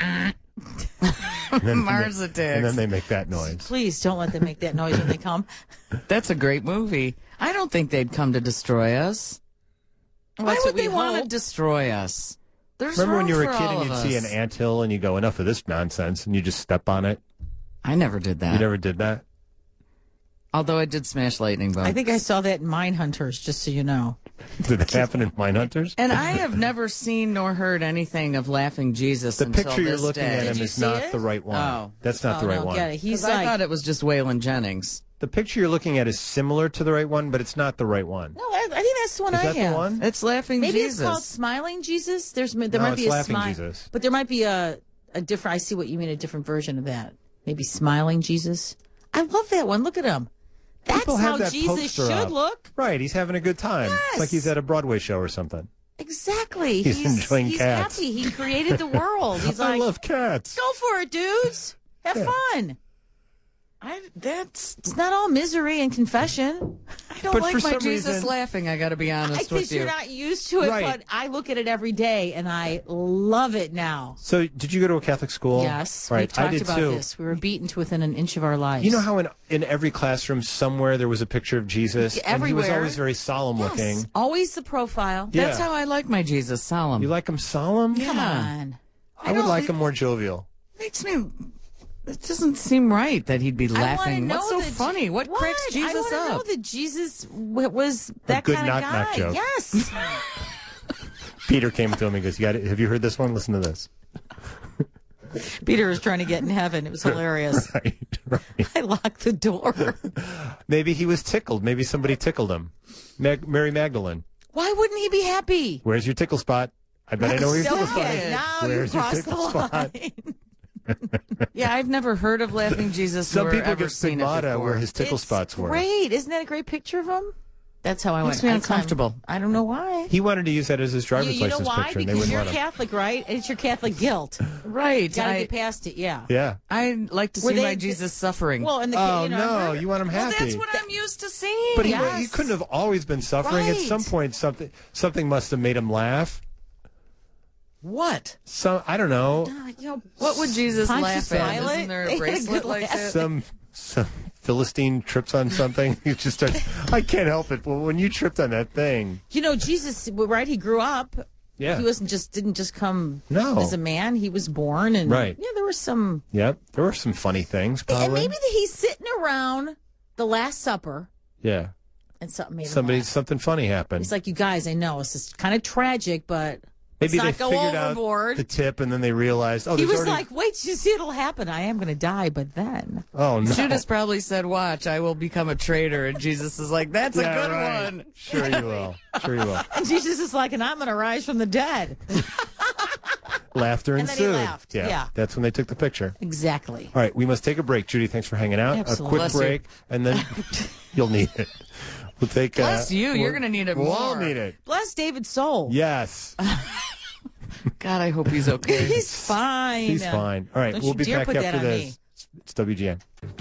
[SPEAKER 1] Mars
[SPEAKER 2] And
[SPEAKER 1] attacks.
[SPEAKER 2] then they make that noise.
[SPEAKER 3] Please don't let them make that noise when they come.
[SPEAKER 1] That's a great movie. I don't think they'd come to destroy us. Why
[SPEAKER 3] That's
[SPEAKER 1] would
[SPEAKER 3] what
[SPEAKER 1] they
[SPEAKER 3] we
[SPEAKER 1] want to
[SPEAKER 3] hope.
[SPEAKER 1] destroy us? There's
[SPEAKER 2] Remember when
[SPEAKER 1] room
[SPEAKER 2] you were
[SPEAKER 1] for
[SPEAKER 2] a kid
[SPEAKER 1] all
[SPEAKER 2] and
[SPEAKER 1] of
[SPEAKER 2] you'd see an
[SPEAKER 1] us.
[SPEAKER 2] anthill and you go, enough of this nonsense, and you just step on it?
[SPEAKER 1] I never did that.
[SPEAKER 2] You never did that?
[SPEAKER 1] Although I did smash lightning bugs.
[SPEAKER 3] I think I saw that in Mindhunters, just so you know.
[SPEAKER 2] Did it happen in Mindhunters?
[SPEAKER 1] And I have never seen nor heard anything of Laughing Jesus
[SPEAKER 2] The
[SPEAKER 1] until
[SPEAKER 2] picture you're
[SPEAKER 1] this
[SPEAKER 2] looking
[SPEAKER 1] day.
[SPEAKER 2] at him
[SPEAKER 3] you
[SPEAKER 2] is
[SPEAKER 3] see
[SPEAKER 2] not
[SPEAKER 3] it?
[SPEAKER 2] the right one.
[SPEAKER 1] Oh.
[SPEAKER 2] That's not the right one.
[SPEAKER 3] Get it. He's
[SPEAKER 1] 'Cause I
[SPEAKER 3] like,
[SPEAKER 1] thought it was just Waylon Jennings.
[SPEAKER 2] The picture you're looking at is similar to the right one, but it's not the right one.
[SPEAKER 3] no, I think that's the one
[SPEAKER 2] Is
[SPEAKER 3] I
[SPEAKER 2] that
[SPEAKER 3] have.
[SPEAKER 2] the one?
[SPEAKER 1] It's Laughing
[SPEAKER 3] Maybe
[SPEAKER 1] Jesus.
[SPEAKER 3] it's called Smiling Jesus. There
[SPEAKER 2] No,
[SPEAKER 3] might be
[SPEAKER 2] it's
[SPEAKER 3] a
[SPEAKER 2] Laughing
[SPEAKER 3] smile,
[SPEAKER 2] Jesus.
[SPEAKER 3] but there might be a different. I see what you mean. A different version of that. Maybe Smiling Jesus. I love that one. Look at him. That's
[SPEAKER 2] People have
[SPEAKER 3] how
[SPEAKER 2] that
[SPEAKER 3] Jesus
[SPEAKER 2] poster
[SPEAKER 3] should
[SPEAKER 2] up.
[SPEAKER 3] look.
[SPEAKER 2] Right, he's having a good time. It's like he's
[SPEAKER 3] Yes.
[SPEAKER 2] at a Broadway show or something.
[SPEAKER 3] Exactly.
[SPEAKER 2] He's enjoying
[SPEAKER 3] he's
[SPEAKER 2] cats.
[SPEAKER 3] happy. He created the world. He's
[SPEAKER 2] I
[SPEAKER 3] like,
[SPEAKER 2] love cats.
[SPEAKER 3] go for it, dudes. Have fun.
[SPEAKER 1] That's
[SPEAKER 3] It's not all misery and confession.
[SPEAKER 1] I don't
[SPEAKER 2] But
[SPEAKER 1] like
[SPEAKER 2] for
[SPEAKER 1] my
[SPEAKER 2] some
[SPEAKER 1] Jesus
[SPEAKER 2] reason-
[SPEAKER 1] laughing. I got to be honest
[SPEAKER 3] I
[SPEAKER 1] with
[SPEAKER 3] guess
[SPEAKER 1] you.
[SPEAKER 3] you're not used to it,
[SPEAKER 2] Right.
[SPEAKER 3] but I look at it every day and I love it now.
[SPEAKER 2] So, did you go to a Catholic school?
[SPEAKER 3] Yes,
[SPEAKER 2] right.
[SPEAKER 3] we've talked
[SPEAKER 2] I did
[SPEAKER 3] about
[SPEAKER 2] too.
[SPEAKER 3] this. We were beaten to within an inch of our lives.
[SPEAKER 2] You know how in every classroom somewhere there was a picture of Jesus, and he was
[SPEAKER 3] Everywhere.
[SPEAKER 2] always very solemn
[SPEAKER 3] Yes,
[SPEAKER 2] looking.
[SPEAKER 3] always the profile.
[SPEAKER 2] Yeah.
[SPEAKER 1] That's how I like my Jesus, solemn.
[SPEAKER 2] You like him solemn?
[SPEAKER 3] Come on.
[SPEAKER 2] I would like him more jovial.
[SPEAKER 1] Makes me. It doesn't seem right that he'd be
[SPEAKER 3] I wanna
[SPEAKER 1] laughing.
[SPEAKER 3] know
[SPEAKER 1] What's so
[SPEAKER 3] that-
[SPEAKER 1] funny? What cracks
[SPEAKER 3] I
[SPEAKER 1] Jesus
[SPEAKER 3] want to know
[SPEAKER 1] up?
[SPEAKER 3] that Jesus was that
[SPEAKER 2] good
[SPEAKER 3] kind of
[SPEAKER 2] knock-knock
[SPEAKER 3] guy.
[SPEAKER 2] joke.
[SPEAKER 3] Yes.
[SPEAKER 2] Peter came to him and goes, have you heard this one? Listen to this.
[SPEAKER 3] Peter was trying to get in heaven. It was hilarious.
[SPEAKER 2] Right.
[SPEAKER 3] I locked the door.
[SPEAKER 2] Maybe he was tickled. Maybe somebody tickled him. Mary Magdalene.
[SPEAKER 3] Why wouldn't he be happy?
[SPEAKER 2] Where's your tickle spot? I bet I know where your tickle spot
[SPEAKER 3] Okay,
[SPEAKER 2] is.
[SPEAKER 3] now
[SPEAKER 2] Where's
[SPEAKER 3] you
[SPEAKER 2] your
[SPEAKER 3] crossed the
[SPEAKER 2] tickle spot?
[SPEAKER 3] line.
[SPEAKER 1] Yeah, I've never heard of Laughing Jesus.
[SPEAKER 2] Some
[SPEAKER 1] nor
[SPEAKER 2] people
[SPEAKER 1] ever
[SPEAKER 2] get
[SPEAKER 1] seen it
[SPEAKER 2] stigmata
[SPEAKER 1] before.
[SPEAKER 2] where his tickle
[SPEAKER 3] It's
[SPEAKER 2] spots were.
[SPEAKER 3] Great. Isn't that a great picture of him? That's how I
[SPEAKER 1] Makes
[SPEAKER 3] went.
[SPEAKER 1] me
[SPEAKER 3] That's how-
[SPEAKER 1] uncomfortable.
[SPEAKER 3] I don't know why.
[SPEAKER 2] He wanted to use that as his driver's
[SPEAKER 3] You know
[SPEAKER 2] license
[SPEAKER 3] why?
[SPEAKER 2] picture, and they
[SPEAKER 3] Because
[SPEAKER 2] wouldn't
[SPEAKER 3] you're
[SPEAKER 2] let him.
[SPEAKER 3] Catholic, right? And it's your Catholic guilt.
[SPEAKER 1] Right.
[SPEAKER 3] Got to
[SPEAKER 1] I,
[SPEAKER 3] get past it. Yeah.
[SPEAKER 2] Yeah.
[SPEAKER 1] I like to
[SPEAKER 3] Were
[SPEAKER 1] see
[SPEAKER 3] they-
[SPEAKER 1] my Jesus suffering.
[SPEAKER 3] Well, and the
[SPEAKER 2] Oh,
[SPEAKER 3] you know,
[SPEAKER 2] no. You want him
[SPEAKER 1] Well,
[SPEAKER 2] happy.
[SPEAKER 1] that's what I'm used to seeing.
[SPEAKER 2] But he
[SPEAKER 3] Yes.
[SPEAKER 2] couldn't have always been suffering. At
[SPEAKER 3] Right.
[SPEAKER 2] some point, something must have made him laugh.
[SPEAKER 1] What?
[SPEAKER 2] I don't know.
[SPEAKER 3] you know,
[SPEAKER 1] What would Jesus
[SPEAKER 3] Pontius
[SPEAKER 1] laugh at?
[SPEAKER 3] Pilate?
[SPEAKER 1] Isn't there
[SPEAKER 3] They
[SPEAKER 1] a
[SPEAKER 3] had a
[SPEAKER 1] bracelet
[SPEAKER 3] good
[SPEAKER 1] like
[SPEAKER 3] laugh.
[SPEAKER 1] that?
[SPEAKER 2] Some Philistine trips on something. He just starts. I can't help it. But when you tripped on that thing,
[SPEAKER 3] you know, Jesus, right? He grew up.
[SPEAKER 2] yeah,
[SPEAKER 3] He didn't just come
[SPEAKER 2] No.
[SPEAKER 3] as a man. He was born, and
[SPEAKER 2] Right.
[SPEAKER 3] yeah, there was some.
[SPEAKER 2] yep. There were some funny things.
[SPEAKER 3] And
[SPEAKER 2] Probably.
[SPEAKER 3] maybe that he's sitting around the Last Supper,
[SPEAKER 2] yeah.
[SPEAKER 3] and something made him laugh.
[SPEAKER 2] Something funny happened.
[SPEAKER 3] He's like, you guys, I know it's just kind of tragic, but
[SPEAKER 2] Maybe
[SPEAKER 3] let's
[SPEAKER 2] they
[SPEAKER 3] not go
[SPEAKER 2] figured
[SPEAKER 3] overboard.
[SPEAKER 2] out the tip, and then they realized, oh,
[SPEAKER 3] He
[SPEAKER 2] there's
[SPEAKER 3] was
[SPEAKER 2] already.
[SPEAKER 3] like, wait, you see, it'll happen. I am going to die, but then.
[SPEAKER 2] oh no.
[SPEAKER 1] Judas probably said, "Watch, I will become a traitor," and Jesus is like, "That's
[SPEAKER 2] Yeah,
[SPEAKER 1] a good
[SPEAKER 2] right.
[SPEAKER 1] one."
[SPEAKER 2] Sure you will. Sure you will.
[SPEAKER 3] And Jesus is like, and I'm going to rise from the dead.
[SPEAKER 2] Laughter
[SPEAKER 3] And then he
[SPEAKER 2] ensued.
[SPEAKER 3] laughed. Yeah.
[SPEAKER 2] That's when they took the picture.
[SPEAKER 3] Exactly.
[SPEAKER 2] All right, we must take a break. Judy, thanks for hanging out.
[SPEAKER 3] Absolutely.
[SPEAKER 2] A quick
[SPEAKER 1] Bless you.
[SPEAKER 2] break, and then you'll need it. We'll take.
[SPEAKER 1] Bless you. You're gonna need it
[SPEAKER 2] We'll all
[SPEAKER 1] more.
[SPEAKER 2] need it.
[SPEAKER 3] Bless David's soul.
[SPEAKER 2] Yes,
[SPEAKER 1] God, I hope he's okay.
[SPEAKER 3] He's fine.
[SPEAKER 2] he's fine. All right,
[SPEAKER 3] Don't
[SPEAKER 2] we'll
[SPEAKER 3] you
[SPEAKER 2] be
[SPEAKER 3] dare
[SPEAKER 2] back
[SPEAKER 3] put that
[SPEAKER 2] after
[SPEAKER 3] on
[SPEAKER 2] this.
[SPEAKER 3] me.
[SPEAKER 2] It's WGN.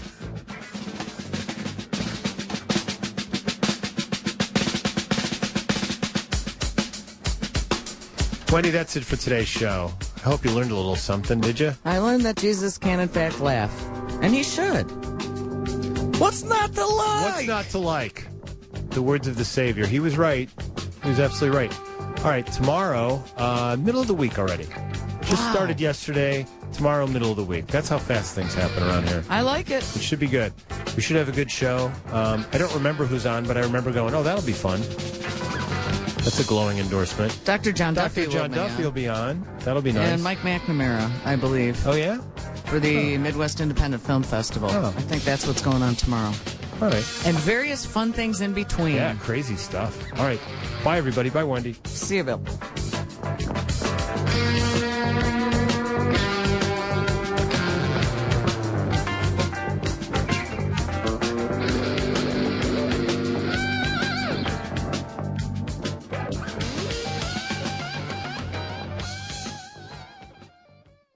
[SPEAKER 2] Wendy, that's it for today's show. I hope you learned a little something, did you?
[SPEAKER 1] I learned that Jesus can, in fact, laugh, and he should. What's not to like?
[SPEAKER 2] What's not to like? The words of the Savior. He was right. He was absolutely right. All right, tomorrow, middle of the week already. Just started yesterday. Tomorrow, middle of the week. That's how fast things happen around here.
[SPEAKER 1] I like it.
[SPEAKER 2] It should be good. We should have a good show. I don't remember who's on, but I remember going, oh, that'll be fun. That's a glowing endorsement.
[SPEAKER 1] Dr. John
[SPEAKER 2] Dr.
[SPEAKER 1] Duffy
[SPEAKER 2] John
[SPEAKER 1] will be
[SPEAKER 2] Duffy
[SPEAKER 1] on.
[SPEAKER 2] will be on. That'll be nice.
[SPEAKER 1] And Mike McNamara, I believe,
[SPEAKER 2] Oh, yeah?
[SPEAKER 1] for the Midwest Independent Film Festival.
[SPEAKER 2] Oh.
[SPEAKER 1] I think that's what's going on tomorrow.
[SPEAKER 2] All right.
[SPEAKER 1] And various fun things in between.
[SPEAKER 2] Yeah, crazy stuff. All right. Bye, everybody. Bye, Wendy.
[SPEAKER 1] See you, Bill.